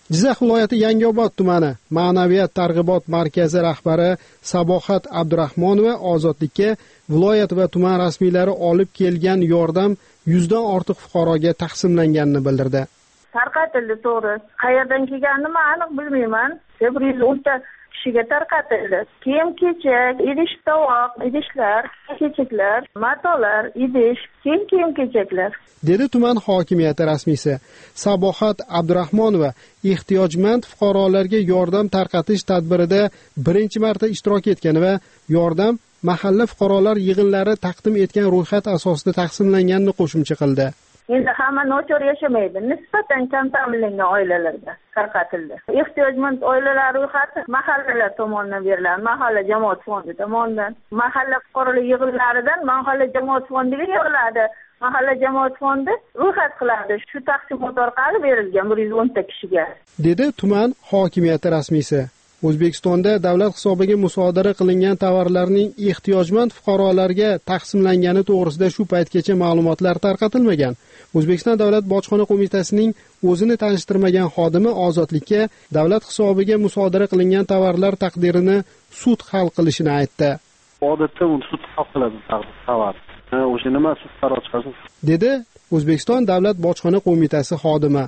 Jizzax viloyati Yangiobod tumani Ma'naviyat targ'ibot markazi rahbari Sabohat Abdurahmonova ozodlikka viloyat va tuman rasmiylari olib kelgan yordam 100 dan ortiq fuqaroga taqsimlanganini bildirdi. Tarqatildi, to'g'ri. Qayerdan kelganini men aniq bilmayman. 110 ta kishiga tarqatildi. Kiyim-kechak, idish-tovoq, idishlar, kechaklar, matolar, idish, kiyim-kechaklar. Dedi tuman hokimiyati rasmiysi. Sabohat Abdurahmonova ehtiyojmand fuqarolarga yordam tarqatish tadbirida birinchi marta ishtirok etgan va yordam mahalla fuqarolar yig'inlari taqdim etgan ro'yxat asosida taqsimlanganini qo'shimcha qildi. Endi hamma nochor yashamaydi. Nisbatan kam ta'minlangan oilalarga tarqatildi. Ehtiyojmand oilalar ro'yxati mahallalar tomonidan beriladi. Mahalla jamoat fondi tomonidan. Mahalla fuqarolar yig'inlaridan mahalla jamoat fondiga yig'iladi. Mahalla jamoat fondi ro'yxat qiladi. Shu taqsimot orqali berilgan 110 ta kishiga. Dedi tuman hokimiyati rasmiysi. O'zbekistonda davlat hisobiga musodara qilingan tovarlarning ehtiyojmand fuqarolarga taqsimlangani to'g'risida shu paytgacha ma'lumotlar tarqatilmagan. O'zbekiston Davlat bojxona qo'mitasining o'zini tanishtirmagan xodimi ozodlikka davlat hisobiga musodara qilingan tovarlar taqdirini sud hal qilishini aytdi. Odatda uni sud hal qiladi tovar. O'sha nima sud qaror chiqarsin, dedi O'zbekiston Davlat bojxona qo'mitasi xodimi.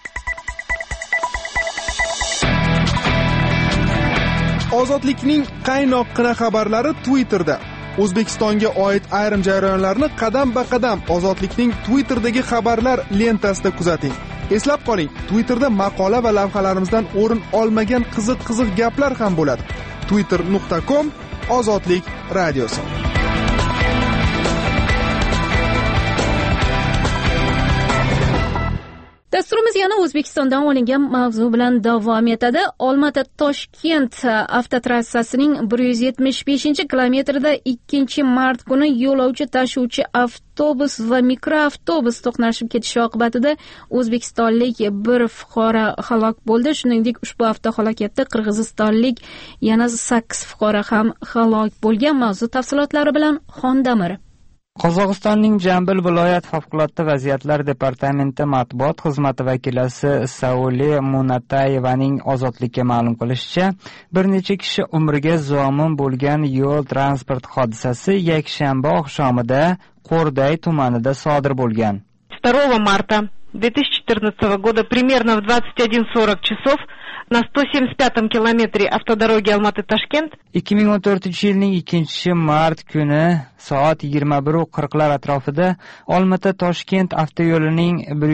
Ozodlikning qaynoqqina xabarlari Twitterda. O'zbekistonga oid ayrim jarayonlarni qadam-ba-qadam Ozodlikning Twitterdagi xabarlar lentasida kuzating. Eslab qoling, Twitterda maqola va lavhalarimizdan o'rin olmagan qiziq gaplar ham bo'ladi. twitter.com/ozodlik radiosi. Dasturimiz yana O'zbekistondan olingan mavzu bilan davom etadi. Olma-Toshkent avtotrassasining 175-kilometrida 2-mart kuni yo'lovchi tashuvchi avtobus va mikroavtobus to'qnashib ketishi oqibatida o'zbekistonlik bir fuqaro halok bo'ldi. Shuningdek, ushbu avtohalokatda qirg'izistonlik yana 8 fuqaro ham halok bo'lgan. Mavzu tafsilotlari bilan Xondamir. Qozog'istonning Jambil viloyat favqulodda vaziyatlar departamenti matbuot xizmati vakilasi Saule Munatayevaning ozodlikka ma'lum qilishicha, bir necha kishi umriga zomin bo'lgan yo'l transport hodisasi yakshanba oqshomida Qo'rday tumanida sodir bo'lgan. 2 марта 2014 года примерно в 21:40 часов на 175-м километре автодороги Алматы-Ташкент 2014 yilning 2-mart kuni soat 21:40 atrofida Olma-Toshkent avtoyo'lining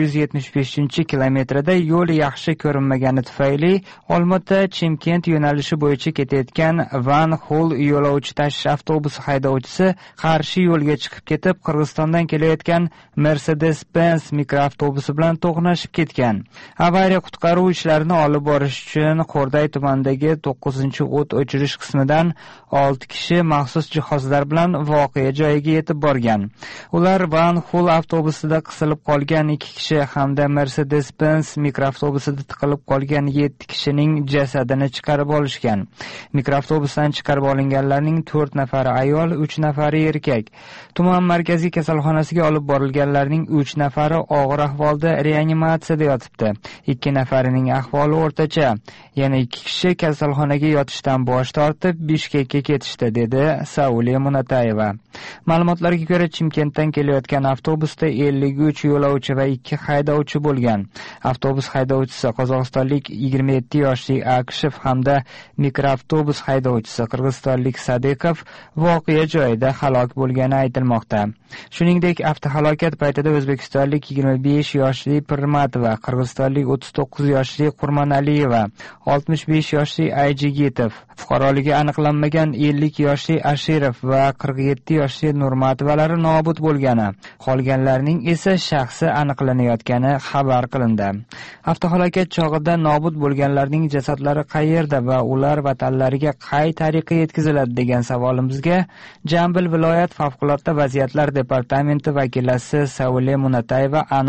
175-kilometrida yo'l yaxshi ko'rinmagani tufayli Olma-Chimkent yo'nalishi bo'yicha ketayotgan Van Hul yo'lovchi tashish avtobusi haydovchisi qarshi yo'lga chiqib ketib, Qirg'izistondan kelayotgan Mercedes-Benz mikroavtobusi bilan to'qnashib ketgan. Avariya qutqaruv ishlarini olib borish uchun Qo'rday tumanidagi 9-o't o'chirish qismidan 6 kishi maxsus jihozlar bilan voqea joyiga yetib borgan. Ular Van Hul avtobusida qisilib qolgan 2 kishi hamda Mercedes-Benz mikroavtobusida tiqilib qolgan 7 kishining jasadini chiqarib olishgan. Mikroavtobusdan chiqarib olinganlarning 4 nafari ayol, 3 nafari erkak. Tuman markaziy kasalxonasiga olib borilganlarning 3 nafari og'ir ahvolda reanimatsiyada yotibdi. 2 nafarining ahvoli o'rtacha. Yana 2 kishi kasalxonaga yotishdan bosh tortib Bishkekka ketishdi, dedi Saule Munatayeva. Ma'lumotlarga ko'ra, Chimkentdan kelayotgan avtobusda 53 yo'lovchi va 2 haydovchi bo'lgan. Avtobus haydovchisi qozog'istonlik 27 yoshli Akshev hamda mikroavtobus haydovchisi qirg'izistonlik Sadiqov voqea joyida halok bo'lgani aytilmoqda. Shuningdek, avtohalokat paytida o'zbekistonlik 25 yoshli Pirmatova, qirg'izistonlik 39 yoshli Qurmanaliyeva, 65 yoshli Ayjigitov, fuqaroligi aniqlanmagan 50 yoshli Ashirov va 47 yoshli Nurmatovalari nobud bo'lgani, qolganlarning esa shaxsi aniqlanayotgani xabar qilindi. Avtohalokat chog'ida nobud bo'lganlarning jasadlari qayerda va ular vatanlariga qay tariqa yetkaziladi degan savolimizga Jambil viloyat favqulodda vaziyatlar departamenti vakilasi Saule Munatayeva aniq javob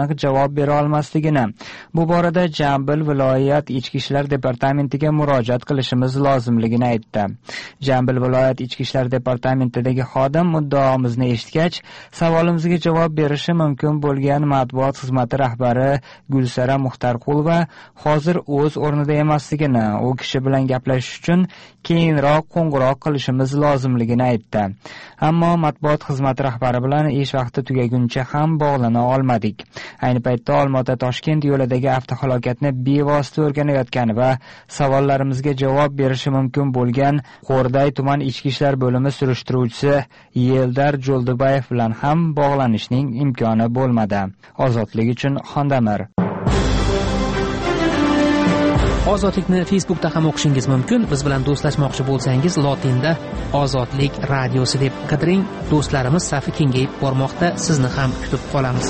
javob bera olmasligini. Bu borada Jambil viloyat ichki ishlar departamentiga murojaat qilishimiz lozimligini aytdi. Jambil viloyat ichki ishlar departamentidagi xodim muddaomizni eshitgach, savolimizga javob berishi mumkin bo'lgan matbuot xizmati rahbari Gulsara Muxtarqulova hozir o'z o'rnida emasligini, u kishi bilan gaplashish uchun keyinroq qo'ng'iroq qilishimiz lozimligini aytdi. Ammo matbuot xizmati rahbari bilan ish vaqti tugaguncha ham bog'lana olmadik. Ayni paytda Olmaota-Toshkent yo'lidagi avtohalokatni bevosita o'rganayotgan va savollarimizga javob berishi mumkin bo'lgan Qo'rday tuman ichki ishlar bo'limi surishtiruvchisi Yeldar Jo'ldubayev bilan ham bog'lanishning imkoni bo'lmadi. Ozodlik uchun Xondamir. Ozodlikni Facebookda ham o'qishingiz mumkin. Biz bilan do'stlashmoqchi bo'lsangiz, lotinda Ozodlik radiosi deb qidiring. Do'stlarimiz safi kengayib bormoqda. Sizni ham kutib qolamiz.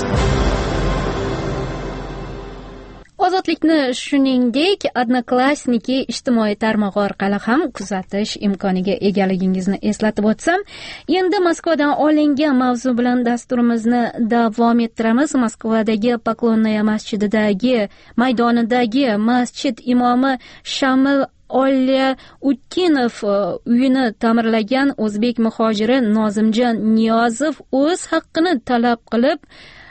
Ozodlikni shuningdek, Odnoklassniki ijtimoiy tarmog'i orqali ham kuzatish imkoniga egaligingizni eslatib o'tsam, endi Moskvadan olingan mavzu bilan dasturimizni davom ettiramiz. Moskvadagi Poklonnaya masjididagi maydonidagi masjid imomi Shamil Olya-Utkinov uyini ta'mirlagan o'zbek muhojiri Nozimjon Niyozov o'z haqqini talab qilib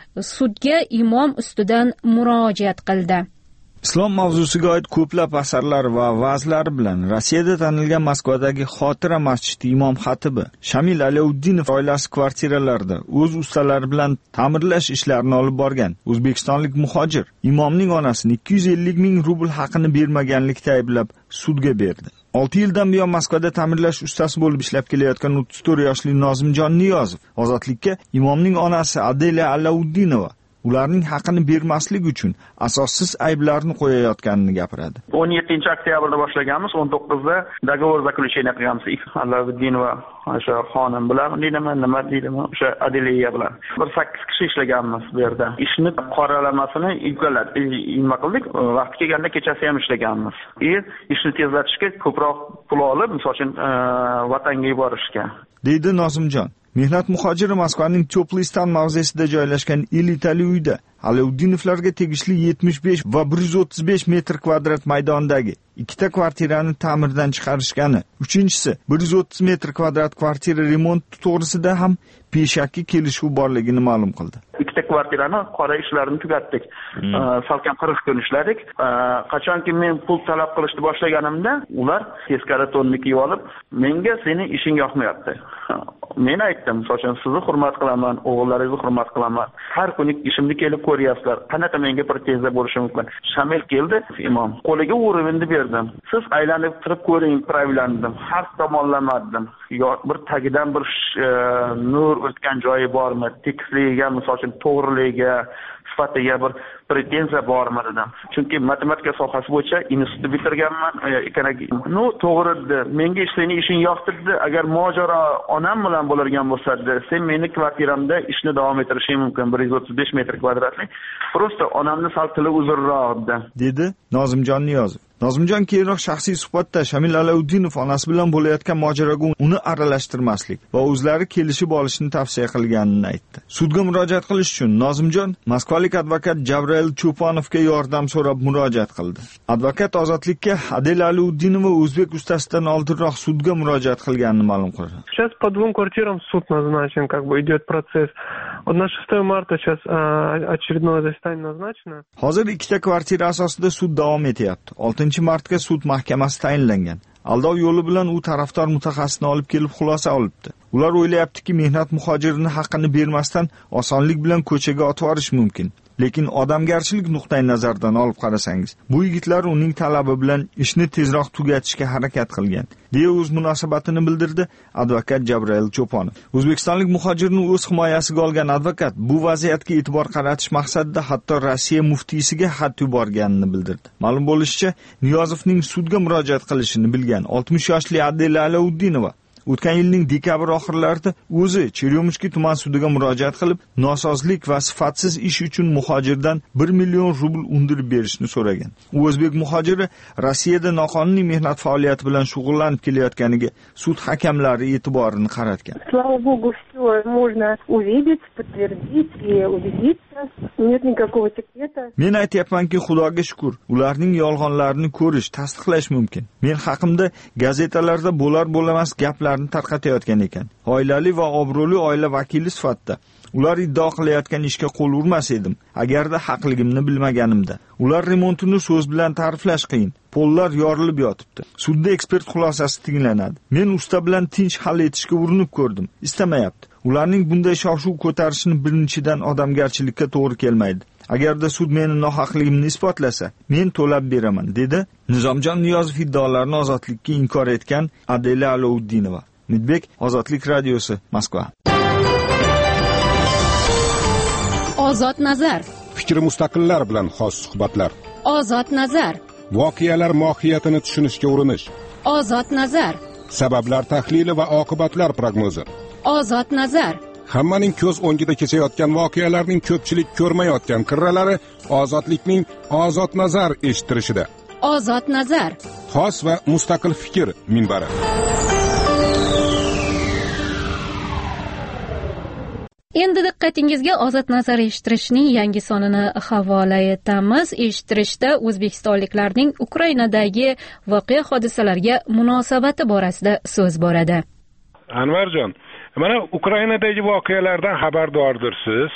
sudga imom ustidan murojaat qildi. Islom mavzusiga oid ko'plab asarlar va va'zlar bilan Rossiyada tanilgan Moskvadagi Xotira masjidi imom xatibi Shamil Alyauddinov oilasi kvartiralarida o'z ustalari bilan ta'mirlash ishlarini olib borgan o'zbekistonlik muhojir imomning onasini 250 ming rubl haqini bermaganlikda ayblab sudga berdi. 6 yildan buyon Moskvada ta'mirlash ustasi bo'lib ishlab kelayotgan 34 yoshli Nozimjon Niyozov ozodlikka imomning onasi Adela Alauddinova ularning haqqini bermaslik uchun asossiz ayblarni qo'yayotganini gapiradi. 17 oktyabrda boshlaganmiz, 19da dogovor заключения qilganmiz. Alauddinova o'sha xonim bilan nima deydimi, o'sha Adeliya bilan. 8 kishi ishlaganmiz bu yerda. Ishni qoralamasini nima qildik? Vaqti kelganda kechasi ham ishlaganmiz. Ishni tezlatishga ko'proq pul olib, misol uchun vatanga yuborishga. Deydi Nozimjon. Mehnat muhojiri Moskvaning Teplistan mavzesida joylashgan elitali uyda Alyaudinovlarga tegishli 75 va 135 metr kvadrat maydondagi ikkita kvartirani ta'mirdan chiqarishgani, uchinchisi 130 metr kvadrat kvartira remonti to'g'risida ham peshakki kelishuv borligini ma'lum qildi. Ikkita kvartirani qora ishlarini tugatdik. Salkam 40 kun ishladik. Qachonki men pul talab qilishni boshlaganimda, ular teskari to'nni kiyib olib, menga sening ishing yoqmayapti. Men aytdim, so'shan sizni hurmat qilaman, o'g'illaringizni hurmat qilaman. Har kuni ishimni kelib ko'ryapsizlar. Qanaqa menga pretenziya bo'lishi mumkin? Shamil keldi, imom. Qo'liga urinni berdim. Siz aylanib turib ko'ring, pravlandim. Har tomonlamadim. Bir tagidan bir nur o'tgan joyi bormi? Tekisligiga, misol uchun to'g'riligiga, sifatiga bir pretenziya bormi dedim. Chunki matematika sohasi bo'yicha institutni bitirganman, to'g'ri edi. Menga sening ishing yoqtirdi. Agar mojaro onam bilan bo'ladigan bo'lsa, sen meni kvartiramda ishni davom ettirishing mumkin. 135 metr kvadratlik. Prosta onamni sal tili uzunroq dedi Nozimjon Niyozov. Nozimjon keyinroq shaxsiy suhbatda Shamil Alyauddinov onasi bilan bo'layotgan mojaroga uni aralashtirmaslik va o'zlari kelishib olishni tavsiya qilganini aytdi. Sudga murojaat qilish uchun Nozimjon moskvalik advokat Jabrail Cho'ponovga yordam so'rab murojaat qildi. Advokat ozodlikka Adela Alyauddinova o'zbek ustasidan oldinroq sudga murojaat qilganini ma'lum qildi. Сейчас по 2 квартирам суд назначен, идет процесс. На 6 марта сейчас очередное заседание назначено. Hozir ikkita kvartira asosida sud davom etyapti. 6-martga sud mahkamasi tayinlangan. Aldov yo'li bilan u tarafdor mutaxassisni olib kelib xulosa olibdi. Ular o'ylayaptiki, mehnat muhojirining haqqini bermasdan osonlik bilan ko'chaga otib yuborish mumkin. Lekin odamgarchilik nuqtai nazaridan olib qarasangiz, bu yigitlar uning talabi bilan ishni tezroq tugatishga harakat qilgan, deya o'z munosabatini bildirdi advokat Jabrail Cho'ponov. O'zbekistonlik muhojirni o'z himoyasiga olgan advokat bu vaziyatga e'tibor qaratish maqsadida hatto Rossiya muftiysiga xat yuborganini bildirdi. Ma'lum bo'lishicha, Niyozovning sudga murojaat qilishini bilgan 60 yoshli Adela Alyauddinova o'tgan yilning dekabr oxirlarida o'zi Cheryomishki tuman sudiga murojaat qilib, nosozlik va sifatsiz ish uchun muhojirdan 1 million rubl undirib berishni so'ragan. U o'zbek muhojiri Rossiyada noqonuniy mehnat faoliyati bilan shug'ullanib kelayotganiga sud hakamlari e'tiborini qaratgan. Слава богу, все можно увидеть, подтвердить и убедиться. Нет никакого секрета. Men aytayapmanki, Xudoga shukr, ularning yolg'onlarini ko'rish, tasdiqlash mumkin. Men haqimda gazetalarda bo'lar-bo'lamas gaplarni tarqatayotgan ekan. Oilali va obro'li oila vakili sifatida ular iddao qilayotgan ishga qo'l urmas edim, agarda haqligimni bilmaganimda. Ular remontini so'z bilan ta'riflash qiyin. Pollar yorilib yotibdi. Sudda ekspert xulosasi tinglanadi. Men usta bilan tinch hal etishga urinib ko'rdim. Istamayapti. Ularning bunday shov-shuv ko'tarishini birinchidan odamgarchilikka to'g'ri kelmaydi. Agarda sud meni nohaqligimni isbotlasa, men to'lab beraman, dedi Nizomjon Niyozov iddaolarini ozodlikka inkor etgan Adela Alouddinova. Midbek, Ozodlik radiosi, Moskva. Ozod nazar. Fikri mustaqillar bilan xos suhbatlar. Ozod nazar. Voqealar mohiyatini tushunishga urinish. Ozod nazar. Sabablar tahlili va oqibatlar prognozi. Ozod nazar. Hammaning ko'z o'ngida kechayotgan voqealarning ko'pchilik ko'rmayotgan qirralari ozodlikning ozod nazar eshittirishida. Ozod nazar. Xos va mustaqil fikr minbari. Endi diqqatingizga Ozod nazar eshittirishning yangi sonini havola etamiz. Eshittirishda o'zbekistonliklarning Ukrainadagi voqea hodisalarga munosabati borasida so'z boradi. Anvarjon, mana Ukrainadagi voqealardan xabardordirsiz.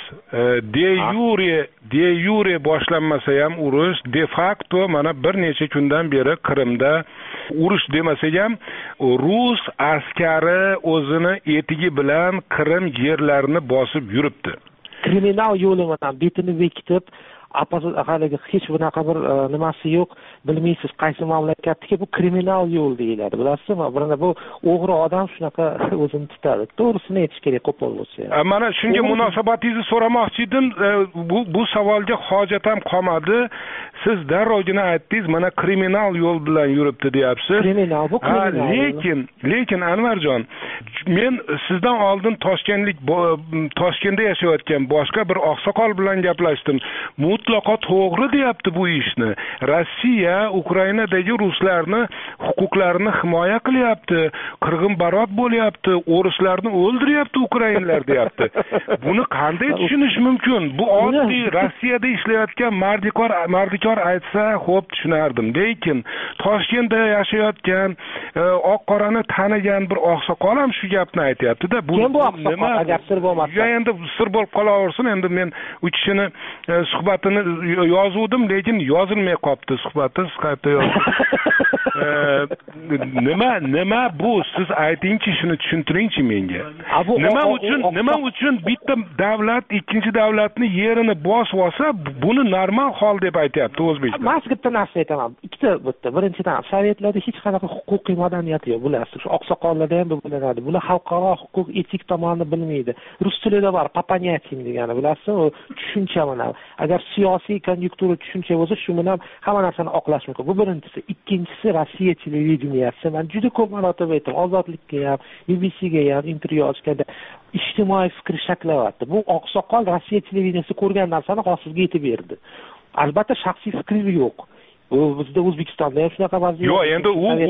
De yure boshlanmasa ham urush, de facto mana bir necha kundan beri Qrimda urush demasak ham rus askari o'zini etigi bilan Qrim yerlarini bosib yuribdi. Kriminal yo'li bilan betini bekitib, haligi hech bunaqa bir nimasi yo'q, bilmaysiz qaysi mamlakatdagi bu kriminal yo'l deyiladi, bilasizmi? Bu o'g'ri odam shunaqa o'zini tutadi. To'g'risini aytish kerak, qo'pol bo'lsa. Mana shunga munosabatingizni so'ramoqchi edim. Bu savolga hojat ham qolmadi. Siz darrogina aytdingiz, mana kriminal yo'l bilan yuribdi deyapsiz. Kriminal bu kriminal. Lekin Anvarjon, men sizdan oldin Toshkentda yashayotgan boshqa bir oqsoqol bilan gaplashdim. Mutlaqo to'g'ri deyapti bu ishni. Rossiya Ukrainadagi ruslarni huquqlarini himoya qilyapti, qirg'inbarot bo'lyapti, o'rislarni o'ldiryapti ukrainlar deyapti. Buni qanday tushunish mumkin? Bu oddiy Rossiyada ishlayotgan mardikor aytsa, xo'p tushunardim. Lekin Toshkentda yashayotgan oq-qorani tanigan bir oqsoqol ham shu gapni aytayapti-da. Bu nima? Agar sir bo'lmasa. Ya endi sir bo'lib qolaversin. Endi men u kishini suhbatini yozuvdim, lekin yozilmay qolibdi suhbati, Skype'da yozdim. Nima bu? Siz aytingchi, shuni tushuntiringchi menga. Nima uchun bitta davlat ikkinchi davlatni yerini bosib olsa, buni normal hol deb aytayapti o'zbeklar. Men bitta narsa aytaman. Birinchidan, Sovetlarda hech qanaqa huquqiy madaniyat yo'q, bilasiz. Shu oqsoqollarda ham bilinadi. Bular xalqaro huquq, etik tomonni bilmaydi. Rus tilida bor papanyatin degani, bilasizmi? Tushuncha mana. Agar siyosiy konjunktura tushuncha bo'lsa, shu bilan hamma narsani oqlash mumkin. Bu birinchisi. Ikkinchisi, Rossiya televideniyasi. Men juda ko'p marotaba aytdim, Ozodlikka ham, BBCga ham intervyu ochganda ijtimoiy fikr shaklayapti. Bu oqsoqol Rossiya televideniyasi ko'rgan narsani hozirga yetib berdi. Albatta shaxsiy fikri yo'q. Bizda O'zbekistonda ham shunaqa vaziyat. Yo'q, endi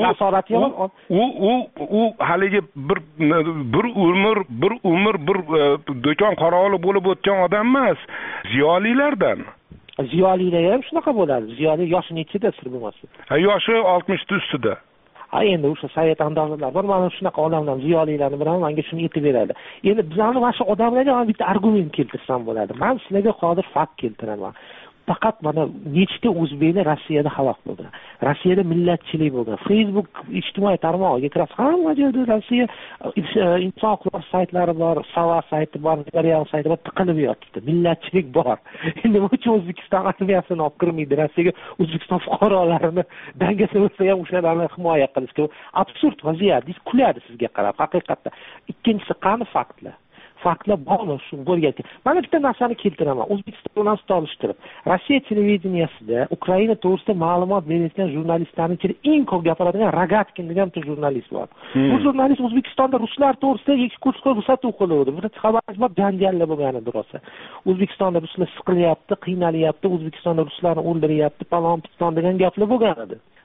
u haligi bir umr bir do'kon qorovuli bo'lib o'tgan odam emas, ziyolilardan. Ziyolilar ham shunaqa bo'ladi. Ziyoli yoshi nechida sir bo'lmasa? Yoshi 60 ta ustida. Endi o'sha Sovet andozalari bor, mana shunaqa odamlar, ziyolilarni bilaman, menga shuni aytib beradi. Endi bizlarni mana shu odamlarga bitta argument keltirsam bo'ladi. Men sizlarga hozir fakt keltiraman. Faqat mana nechta o'zbeklar Rossiyada halok bo'ldi. Rossiyada millatchilik bo'ldi. Facebook ijtimoiy tarmog'iga kirasiz, hamma joyda Rossiya inson huquqlari saytlari bor, Sava sayti bor, Real sayti bor, tiqilib yotibdi. Millatchilik bor. Endi nima uchun O'zbekiston armiyasini olib kirmaydi Rossiyaga? O'zbekiston fuqarolarini dangasa bo'lsa ham o'shalarni himoya qilishga absurd vaziyat. Kuladi sizga qarab, haqiqatda. Ikkinchisi, qani faktlar? Faktlar bormi shu bo'lgan. Mana bitta narsani keltiraman. O'zbekiston bilan solishtirib, Rossiya televideniyasida Ukraina to'g'risida ma'lumot berayotgan jurnalistlarning ichida eng ko'p gapiradigan Rogatkin degan bitta jurnalist bor. Bu jurnalist O'zbekistonda ruslar to'g'risida ekskursga ruxsat o'qiladi. Bir xabarlar janjallar bo'lgan edi rosa. O'zbekistonda ruslar siqilyapti, qiynalyapti, O'zbekistonda ruslarni o'ldiryapti, palon-piston degan gaplar bo'lgan edi.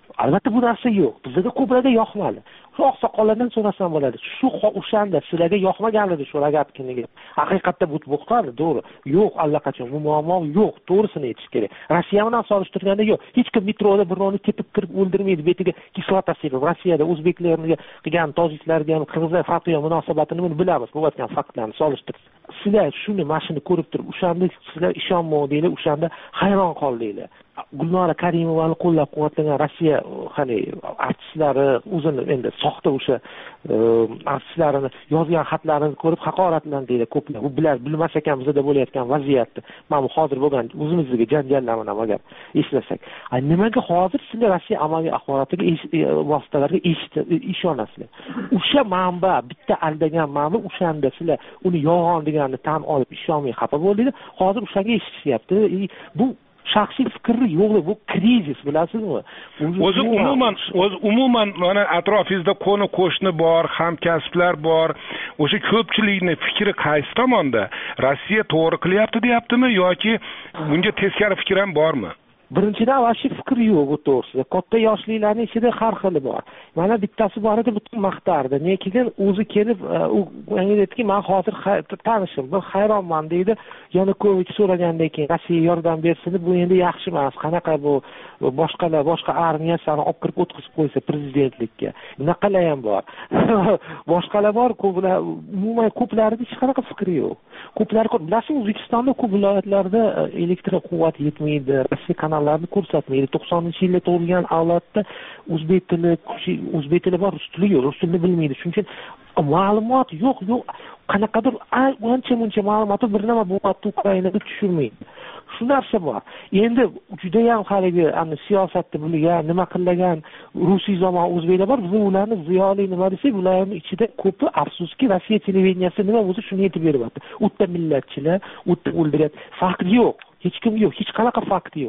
albatta bu narsa yo'q, bizga ko'plarga yoqmadi. Shu oqsoqollardan so'rasam bo'ladi, shu o'shanda sizlarga yoqmaganligi shu Rogatkiniga haqiqatda bu bo'xtadi, to'g'ri yo'q, allaqachon bu muammo yo'q, to'g'risini aytish kerak. Rossiya bilan solishtirganda yo'q, hech kim metroda birovni tepib kirib o'ldirmaydi, betiga kislota sepib. Rossiyada o'zbeklarga qilgan, tojiklarga ham, qirg'izlar farqi munosabatini buni bilamiz, bu aytgan faktlarni solishtirib. Sizlar shuni mashina ko'rib turib, o'shanda sizlar ishonmadinglar, o'shanda hayron qoldinglar. Gulnora Karimovani qo'llab-quvvatlagan Rossiya artistlari o'zini endi soxta o'sha artistlarini yozgan xatlarini ko'rib haqoratlandinglar ko'plar. Bu bilmas ekan bizda bo'layotgan vaziyatni. Mana hozir bo'lgan o'zimizga janjallarni ham agar eslasak. Nimaga hozir sizlar Rossiya amaliy axborotiga vositalariga ishonasizlar? O'sha manba, bitta aldagan manba o'shanda sizlar uni yolg'on deganini tan olib ishonmay xafa bo'ldinglar. Hozir o'shanga eshitishyapti. Bu shaxsiy fikri yo'q, bu krizis, bilasizmi? O'zi umuman mana atrofingizda qo'ni-qo'shni bor, hamkasblar bor. O'sha ko'pchilikni fikri qaysi tomonda? Rossiya to'g'ri qilyapti deyaptimi yoki bunga teskari fikr ham bormi? Birinchidan vashi fikr yo'q bu to'g'risida. Katta yoshliklarning ichida har xili bor. Mana bittasi bor edi, butun maqtardi. Lekin o'zi kelib u aytdiki, men hozir tanishim, bir hayronman deydi. Yanukovich so'ragandan keyin Rossiya yordam bersin, bu endi yaxshi emas. Qanaqa bu boshqa armiyasini olib kirib o'tkazib qo'ysa prezidentlikka. Bunaqalar ham bor. Boshqalar bor, ko'plar umuman ko'plarida hech qanaqa fikri yo'q. Ko'plar bilasiz, O'zbekistonda ko'p viloyatlarda elektr quvvat yetmaydi. Rossiya kanallarni ko'rsatmaydi. 90-yilda tug'ilgan avlodda o'zbek tili bor, rus tili yo'q, rus tilini bilmaydi. Shuning uchun ma'lumot yo'q. Qanaqadir ancha-muncha ma'lumotni bir nima bo'lyapti Ukrainaga tushirmaydi. Shu narsa bor. Endi juda ham haligi siyosatni bilgan, nima qilagan Rusiy zamon o'zbeklar bor. Biz ularni ziyoli nima desak, ularning ichida ko'pi afsuski Rossiya televideniyasi nima o'zi shuni aytib beryapti. U yerda millatchilar, u yerda o'ldiryapti. Fakt yo'q. Hech kim yo'q, hech qanaqa fakt yo'q.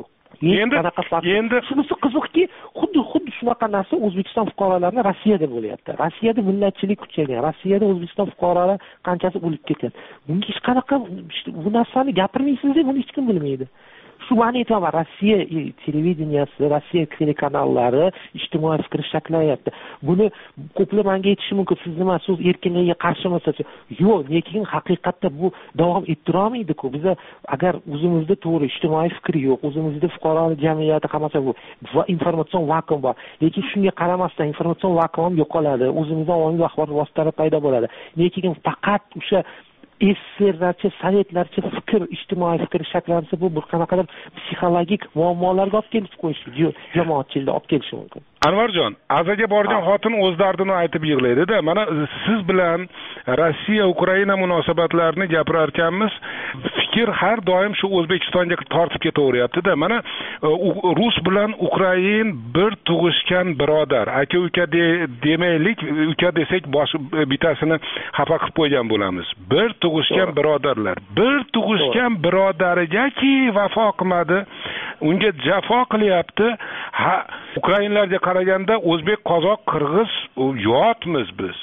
Endi shunisi qiziqki, xuddi shunaqa narsa O'zbekiston fuqarolarini Rossiyada bo'lyapti. Rossiyada millatchilik kuchaygan, Rossiyada O'zbekiston fuqarolari qanchasi o'lib ketyapti. Bunga hech qanaqa bu narsani gapirmaysizlar, buni hech kim bilmaydi. Shu ma'noda aytaman, Rossiya televideniyasi, Rossiya telekanallari ijtimoiy fikr shaklayapti. Buni ko'plar menga aytishi mumkin, siz nima so'z erkinligiga qarshimisiz? Yo'q, lekin haqiqatda bu davom ettirolmaydi-ku. Biz agar o'zimizda to'g'ri ijtimoiy fikr yo'q, o'zimizda fuqarolik jamiyati qamasa bu informatsion vakuum bor. Lekin shunga qaramasdan informatsion vakuum ham yo'qoladi. O'zimizda ommaviy axborot vositalari paydo bo'ladi. Lekin faqat o'sha SSRlarcha, sovetlarcha fikr, ijtimoiy fikr shakllansa, bu bir qanaqadir psixologik muammolarga olib kelib qo'yishi, jamoatchilikda olib kelishi mumkin. Anvarjon, azaga borgan xotin o'z dardini aytib yig'laydi-da. Mana siz bilan Rossiya Ukraina munosabatlarini gapirarkanmiz, fikr har doim shu O'zbekistonga tortib ketaveryapti-da. Mana Rus bilan Ukrain bir tug'ishgan birodar. Aka-uka demaylik, uka desak bittasini xafa qilib qo'ygan bo'lamiz. Bir tug'ishgan birodarlar. Bir tug'ishgan birodarigaki vafo qilmadi, unga jafo qilyapti. Ukrainlarga qaraganda o'zbek, qozoq, qirg'iz yotmiz biz.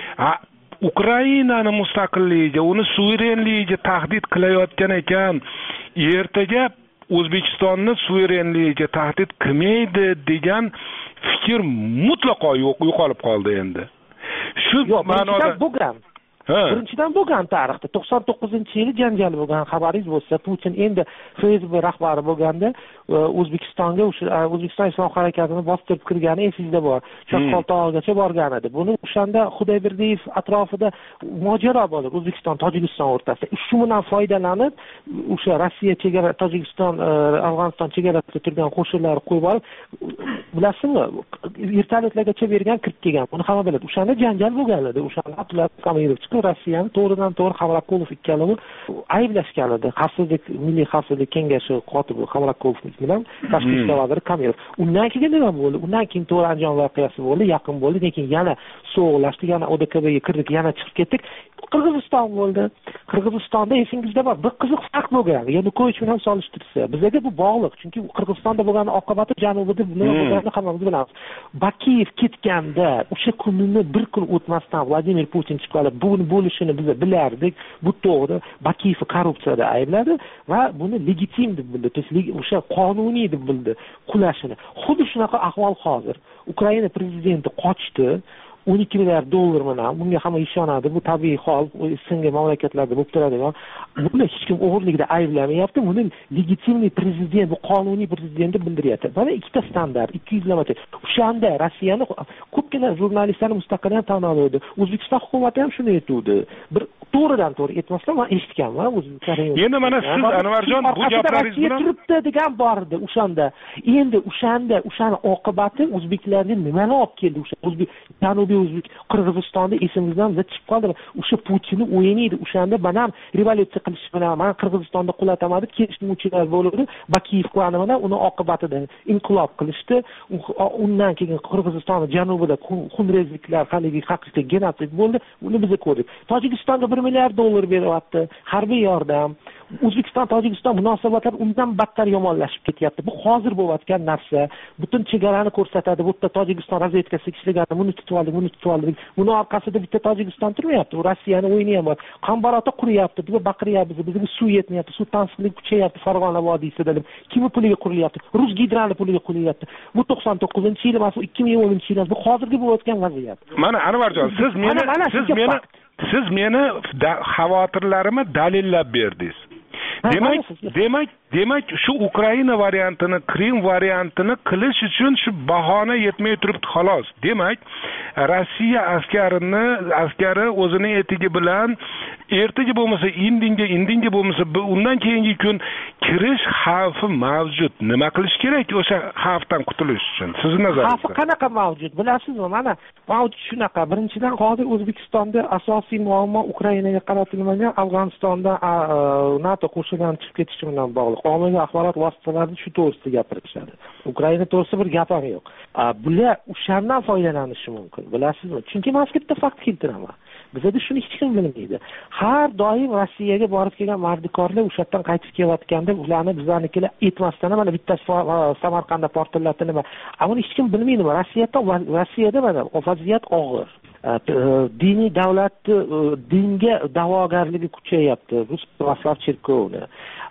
Ukrainani mustaqilligiga, uni suverenligiga tahdid qilayotgan ekan, ertaga O'zbekistonni suverenligiga tahdid qilmaydi degan fikr mutlaqo yo'qolib qoldi endi. Shu ma'noda bo'lgan. Birinchidan bo'lgan tarixda 99-yili janjal bo'lgan, xabaringiz bo'lsa, Putin endi FSB rahbari bo'lganda O'zbekistonga O'zbekiston Islom harakatini bostirib kirgani esingizda bor. Shoqoltog'gacha borgan edi. Buni o'shanda Xudoyberdiyev atrofida mojaro bo'ldi O'zbekiston Tojikiston o'rtasida. Shu bilan foydalanib, o'sha Rossiya chegara, Tojikiston, Afg'oniston chegarasida turgan qo'shinlarni qo'yib olib, bilasizmi, vertolyotlargacha bergan kirib kelgan. Buni hamma biladi. O'shanda janjal bo'lgan edi. O'shanda Abdulla Kamilov Rossiyani to'g'ridan to'g'ri Xamrakulov ikkalovi ayblashgan edi. Milliy xavfsizlik kengashi kotibi Xamrakulov bilan tashqi ishlar vaziri Kamilov. Undan keyin nima bo'ldi? Undan keyin To'ranjon voqeasi bo'ldi, yaqin bo'ldi, lekin yana so'g'lashdi, yana ODKBga kirdik, yana chiqib ketdik. Qirg'iziston bo'ldi. Qirg'izistonda esingizda bor, bir qiziq farq bo'lgan. Yanukovich bilan solishtirsa, bizga bu bog'liq, chunki Qirg'izistonda bo'lgan oqibati janubida nima bo'lganini hammamiz bilamiz. Bakiyev ketganda o'sha kunini bir kun o'tmasdan Vladimir Putin chiqib qolib, buni bo'lishini biz bilardik. Bu to'g'ri. Bakiyevni korrupsiyada aybladi va buni legitim deb bildi. O'sha qonuniy deb bildi qulashini. Xuddi shunaqa ahvol hozir. Ukraina prezidenti qochdi. $12 milliard bilan bunga hamma ishonadi. Bu tabiiy hol, singan mamlakatlarda bo'lib turadigan. Buni hech kim o'g'irlikda ayblamayapti. Buni legitimniy prezident, bu qonuniy prezident deb bildiryapti. Mana ikkita standart, 200 lamacha. O'shanda Rossiyani ko'pgina jurnalistlar mustaqillan tan oladi. O'zbekiston hukumati ham shuni aytdi. Bir to'g'ridan to'g'ri aytmaslar, men eshitganman o'zim. Endi mana siz Anvarjon bu gaplaringiz bilan turibdi degan bor edi o'shanda. Endi o'shani oqibati o'zbeklarga nimani olib keldi? O'sha o'zbek Janubiy o'zbek Qirg'izistonda esimizdan biza chiqib qoldi. O'sha Putinni o'yini edi. O'shanda banam revolyutsiya qilish bilan men Qirg'izistonda qulataman deb kelishmovchilar bo'ldi. Bakiyev qilgani bilan uni oqibatida inqilob qilishdi. Undan keyin Qirg'iziston janubida xunrezliklar, haligi haqiqiy genotsid bo'ldi. Uni biz ko'rdik. Tojikistonga $1 milliard beryapti. Harbiy yordam. O'zbekiston Tojikiston munosabatlari undan battar yomonlashib ketyapti. Bu hozir bo'layotgan narsa. Butun chegarani ko'rsatadi. Bu yerda Tojikiston razvedkasi ishlagan, buni tutib oldik. Buni orqasida bitta Tojikiston turmayapti. U Rossiyani o'yini ham bor. Qambarota quryapti, deb baqiryapti. Bizga suv yetmayapti, suv tanqisligi kuchayapti Farg'ona vodiysida deb. Kimning puliga qurilyapti? Rus Gidroni puliga qurilyapti. Bu 99-yil emas, 2010-yil. Bu hozirgi bo'layotgan vaziyat. Mana Anvarjon, siz meni xavotirlarimni dalillab berdingiz. Demak shu Ukraina variantini, Krim variantini qilish uchun shu bahona yetmay turibdi xolos. Demak, Rossiya askari o'zining etigi bilan ertaga bo'lmasa indinga bo'lmasa undan keyingi kun kirish xavfi mavjud. Nima qilish kerak o'sha xavfdan qutulish uchun? Sizning nazaringizda? Xavf qanaqa mavjud? Bilasizmi? Mana mavjud shunaqa. Birinchidan hozir O'zbekistonda asosiy muammo Ukrainaga qaratilmagan, Afg'onistonda NATO qo'shinlari chiqib ketishi bilan bog'liq. Ommaviy axborot vositalarida shu to'g'risida gapirishadi. Ukraina to'g'risida bir gap ham yo'q. Bular o'shandan foydalanishi mumkin. Bilasizmi? Chunki men bitta fakt keltiraman. Bizda shuni hech kim bilmaydi. Har doim Rossiyaga borib kelgan mardikorlar o'sha yerdan qaytib kelayotganda ularni bizlarnikilar aytmasdan mana bittasi Samarqandda portlatdi nima. Ammo hech kim bilmaydi. Rossiyada mana vaziyat og'ir. Diniy davlatni dinga da'vogarligi kuchayapti. Rus Pravoslav cherkovini.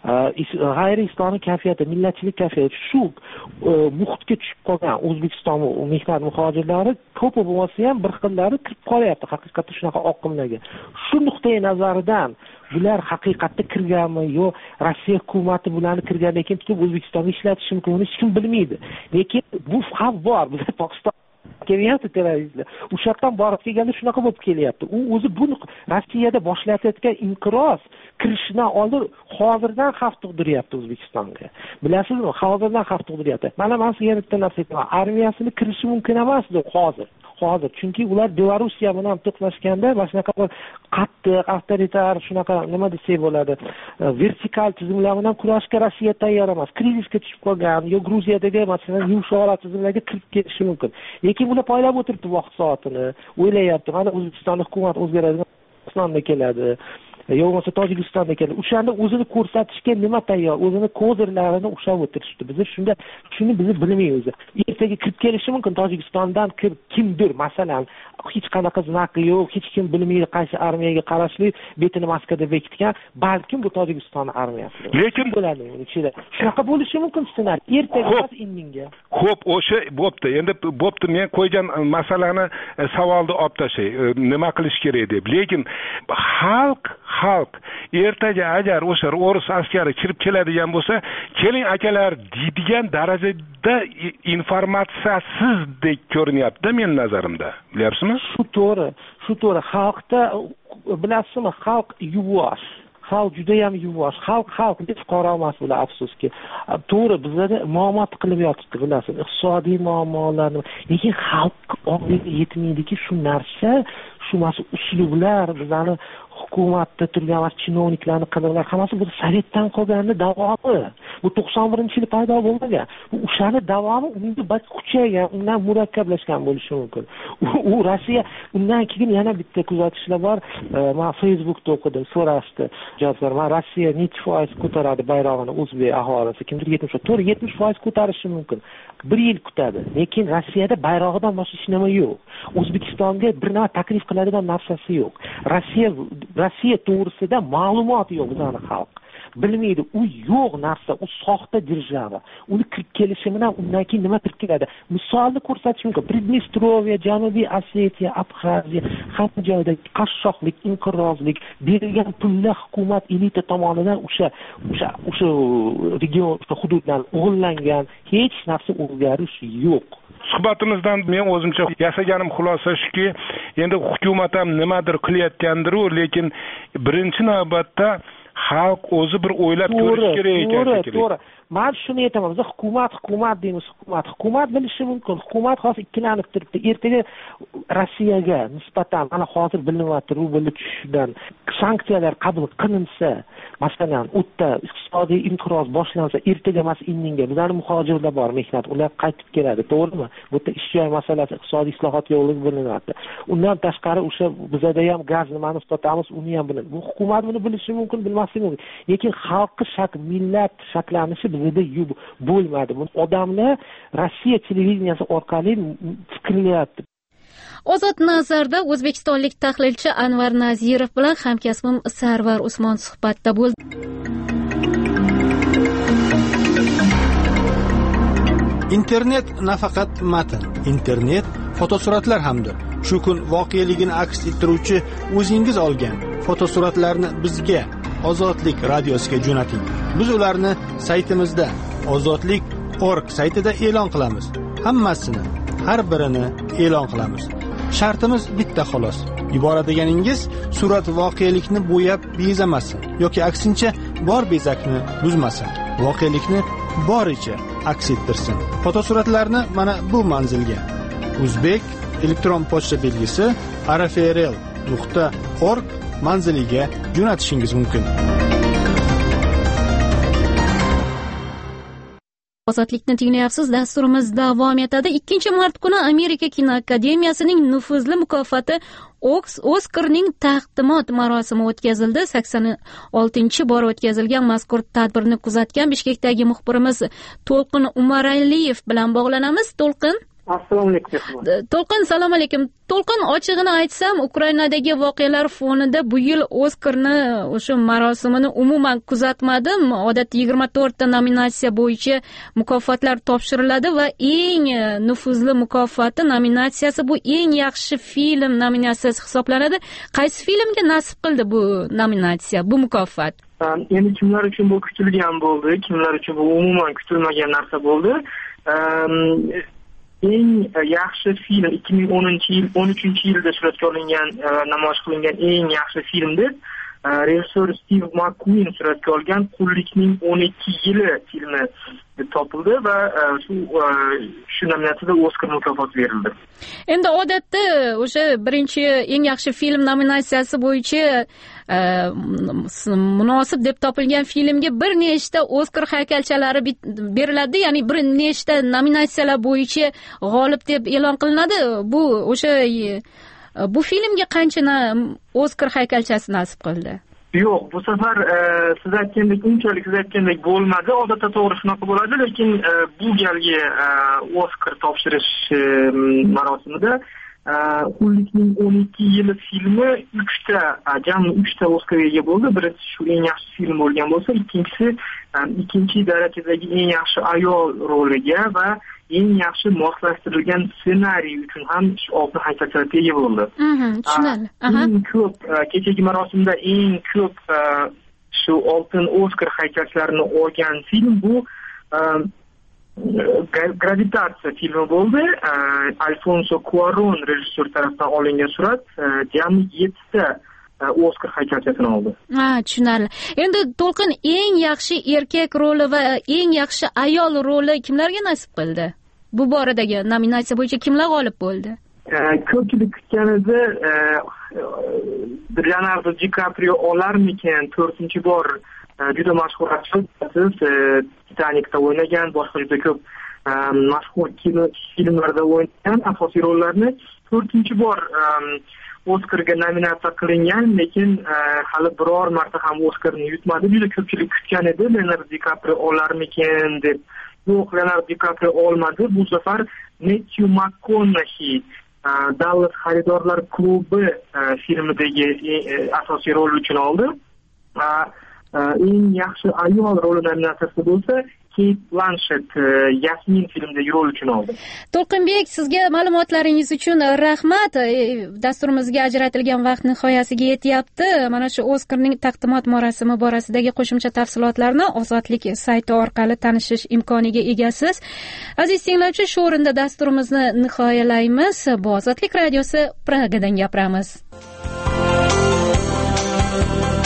G'ayri islomiy kayfiyati, millatchilik kayfiyati shu muhitga tushib qolgan O'zbekiston mehnat muhojirlari ko'pi bo'lmasa ham bir xillari kirib qolyapti haqiqatda shunaqa oqimlarga. Shu nuqtai nazaridan bular haqiqatda kirganmi yo Rossiya hukumati bularni kirgandan keyin tutib O'zbekistonga ishlatishi mumkin, hech kim bilmaydi. Lekin bu xavf bor. Bizlar Pokiston kelyapti terroristlar. O'sha yerdan borib kelganda shunaqa bo'lib kelyapti. U o'zi buni Rossiyada boshlatayotgan inqiroz kirishdan oldin hozirdan xavf tug'diryapti O'zbekistonga. Bilasizmi? Hozirdan xavf tug'diryapti. Mana men sizga bitta narsa aytaman. Armiyasini kirishi mumkin emasdi hozir. Chunki ular Belorussiya bilan to'qnashganda mana shunaqa qattiq, avtoritar, shunaqa nima desak bo'ladi, vertikal tizimlar bilan kurashga Rossiya tayyor emas. Krizisga tushib qolgan, yo Gruziyadagi masalan yumshoqroq tizimlarga kirib ketishi mumkin. Lekin ular poylab o'tiribdi vaqt soatini, o'ylayapti, mana O'zbekiston hukumati o'zgaradi, Islomga keladi. Yo bo'lmasa Tojikistonga keladi. O'shanda o'zini ko'rsatishga nima tayyor, o'zini kozirlarini ushlab o'tirishdi. Biz shuni biz bilmaymiz. Ertaga kirib kelishi mumkin Tojikistondan kimdir, masalan, hech qanaqa znaki yo'q, hech kim bilmaydi qaysi armiyaga qarashli betini Moskvada bekitgan, balkim bu Tojikiston armiyasi. Lekin bo'ladi uning ichida. Shunaqa bo'lishi mumkin ssenariy. Ertaga emas indinga. Xo'p, o'sha bo'pti. Endi bo'pti, men qo'ygan masalani savolni olib tashlay. Nima qilish kerak deb. Lekin xalq ertaga agar o'sha o'rus askari kirib keladigan bo'lsa, keling akalar deydigan darajada informatsiyasizdek ko'rinyapti men nazarimda. Bilyapsizmi? Shu to'g'ri. Xalqda bilasizmi, xalq yuvosh. Xalq juda ham yuvosh. Xalq deb fuqaro emas bular, afsuski. To'g'ri, bizlarda muammo qilib yotibdi, bilasiz, iqtisodiy muammolarni. Lekin xalq ong'iga yetmaydiki shu narsa, shu uslublar, bizlarni hukumatda turgan chinovniklarni qidirlar, hammasi bu Sovetdan qolganning davomi. Bu 91-yili paydo bo'lmagan. O'shani davomi unda bas kuchaygan, undan murakkablashgan bo'lishi mumkin. U Rossiya undan keyin yana bitta kuzatishlar bor. Men Facebookda o'qidim, so'rashdi javobgar. Men Rossiya necha foiz ko'taradi bayrog'ini o'zbek aholisi? Kimdir 70% ko'tarishi mumkin. 1 yil kutadi. Lekin Rossiyada bayrog'idan boshqa hech nima yo'q. O'zbekistonga bir nima taklif qiladigan narsasi yo'q. Rossiya to'g'risida ma'lumot yo'q bizning xalq. Bilmaydi, u yo'q narsa, u soxta держава. Uni kirib kelishi bilan undan keyin nima kirib keladi? Misolni ko'rsatish mumkin. Pridnestrovye, Janubiy Osetiya, Abxaziya hamma joyda qashshoqlik, inqirozlik, berilgan pullar hukumat elita tomonidan o'sha region, hududdan o'g'irlangan, hech narsa o'zgarish yo'q. Suhbatimizdan men o'zimcha yasaganim xulosa shuki, endi hukumat ham nimadir qilayotgandir-u, lekin birinchi navbatda xalq o'zi bir o'ylab ko'rish kerak ekan. To'g'ri. Men shuni aytaman, biz hukumat deymiz, hukumat bilishi mumkin. Hukumat hozir ikkilanib turibdi. Ertaga Rossiyaga nisbatan mana hozir bilinyapti, rublni tushishidan sanksiyalar qabul qilinsa, masalan, o'tda iqtisodiy inqiroz boshlansa, ertaga mas indinga bizlar muhojirlar bor, mehnat, ular qaytib keladi, to'g'rimi? Bu yerda ish joy masalasi, iqtisodiy islohot yo'lida bilinyapti. Undan tashqari o'sha bizda ham gaz nimani sotamiz, uni ham biladi. Bu hukumat buni bilishi mumkin, bilmasligi mumkin. Lekin xalqi millat shaklanishi bizda bo'lmadi. Bu odamlar Rossiya televideniyasi orqali fikrlayapti. Ozod nazarda o'zbekistonlik tahlilchi Anvar Nazirov bilan hamkasbim Sarvar Usmon suhbatda bo'ldi. Internet nafaqat matn, internet fotosuratlar hamdir. Shu kun voqeligini aks ettiruvchi o'zingiz olgan fotosuratlarni bizga Ozodlik radiosiga jo'nating. Biz ularni saytimizda ozodlik.org saytida e'lon qilamiz. Hammasini, har birini e'lon qilamiz. Shartimiz bitta xolos. Yuboradiganingiz surat voqelikni bo'yab bezamasin yoki aksincha bor bezakni buzmasin. Voqelikni boricha aks ettirsin. Fotosuratlarni mana bu manzilga O'zbek elektron pochta belgisi rfrl.org manziliga jo'natishingiz mumkin. Ozodlikni tinglayapsiz. Dasturimiz davom etadi. 2-mart kuni Amerika kinoakademiyasining nufuzli mukofoti Oskarning taqdimot marosimi o'tkazildi. 86-bor o'tkazilgan mazkur tadbirni kuzatgan Bishkekdagi muxbirimiz To'lqin Umaraliyev bilan bog'lanamiz. To'lqin, assalomu alaykum. To'lqin, salom alaykum. To'lqin, ochig'ini aytsam, Ukrainadagi voqealar fonida bu yil Oskarni o'sha marosimini umuman kuzatmadim. Odatda 24 ta nominatsiya bo'yicha mukofotlar topshiriladi va eng nufuzli mukofoti nominatsiyasi bu eng yaxshi film nominatsiyasi hisoblanadi. Qaysi filmga nasib qildi bu nominatsiya, bu mukofot? Endi kimlar uchun bu kutilgan bo'ldi, kimlar uchun bu umuman kutilmagan narsa bo'ldi. Eng yaxshi film 2013-yilda suratga olingan, namoyish qilingan eng yaxshi film deb rejissor Steve McQueen suratga olgan Qullikning 12 yili filmi topildi va shu nominatsiyada Oskar mukofoti berildi. Endi odatda o'sha birinchi eng yaxshi film nominatsiyasi bo'yicha munosib deb topilgan filmga bir nechta Oskar haykalchalari beriladi, ya'ni bir nechta nominatsiyalar bo'yicha g'olib deb e'lon qilinadi. Bu filmga qancha Oskar haykalchasi nasib qildi? Yo'q, bu safar siz aytgandek bo'lmadi. Odatda to'g'ri shunaqa bo'ladi, lekin bu galgi Oskar topshirish marosimida Qullikning 12 yili filmi jami 3 ta Oskarga ega bo'ldi. Birinchisi shu eng yaxshi film bo'lgan bo'lsa, ikkinchi darajadagi eng yaxshi ayol roliga va eng yaxshi moslashtirilgan ssenariy uchun ham oltin haykalchalarga ega bo'ldi. Tushunarli. Eng ko'p kechagi marosimda eng ko'p shu oltin Oskar haykalchalarini olgan film bu Gravitatsiya filmi bo'ldi. Alfonso Cuarón rejissyor tomonidan olingan surat jami 7 ta Oskar haykalchasini oldi. Tushunarli. Endi To'lqin, eng yaxshi erkak roli va eng yaxshi ayol roli kimlarga nasib qildi? Bu boradagi nominatsiya bo'yicha kimlar g'olib bo'ldi? Ko'pchilik kutganida Leonardo DiCaprio olarmikan, 4-bor juda mashhur aktyor, Titanikda o'ynagan, boshqa juda ko'p mashhur filmlarda o'ynagan, asosiy rollarni 4-bor Oscarga nominatsiya qilingan, lekin hali biror marta ham Oscarni yutmadi. Juda ko'pchilik kutgan edi, Leonardo DiCaprio olarmikin deb. Yo'q, Leonardo DiCaprio olmadi. Bu safar Matthew McConaughey Dallas xaridorlar klubi filmidagi asosiy rol uchun oldi. Eng yaxshi ayol roli nominatsiyasi bo'lsa Kate Blanchett Yasmin filmidagi rol uchun oldi. To'lqinbek, sizga ma'lumotlaringiz uchun rahmat. Dasturimizga ajratilgan vaqt nihoyasiga yetyapti. Mana shu Oscarning taqdimot marosimi borasidagi qo'shimcha tafsilotlarni Ozodlik sayti orqali tanishish imkoniga egasiz. Aziz tinglovchi, shu o'rinda dasturimizni nihoyalaymiz. Bu Ozodlik radiosi, Pragadan gapiramiz.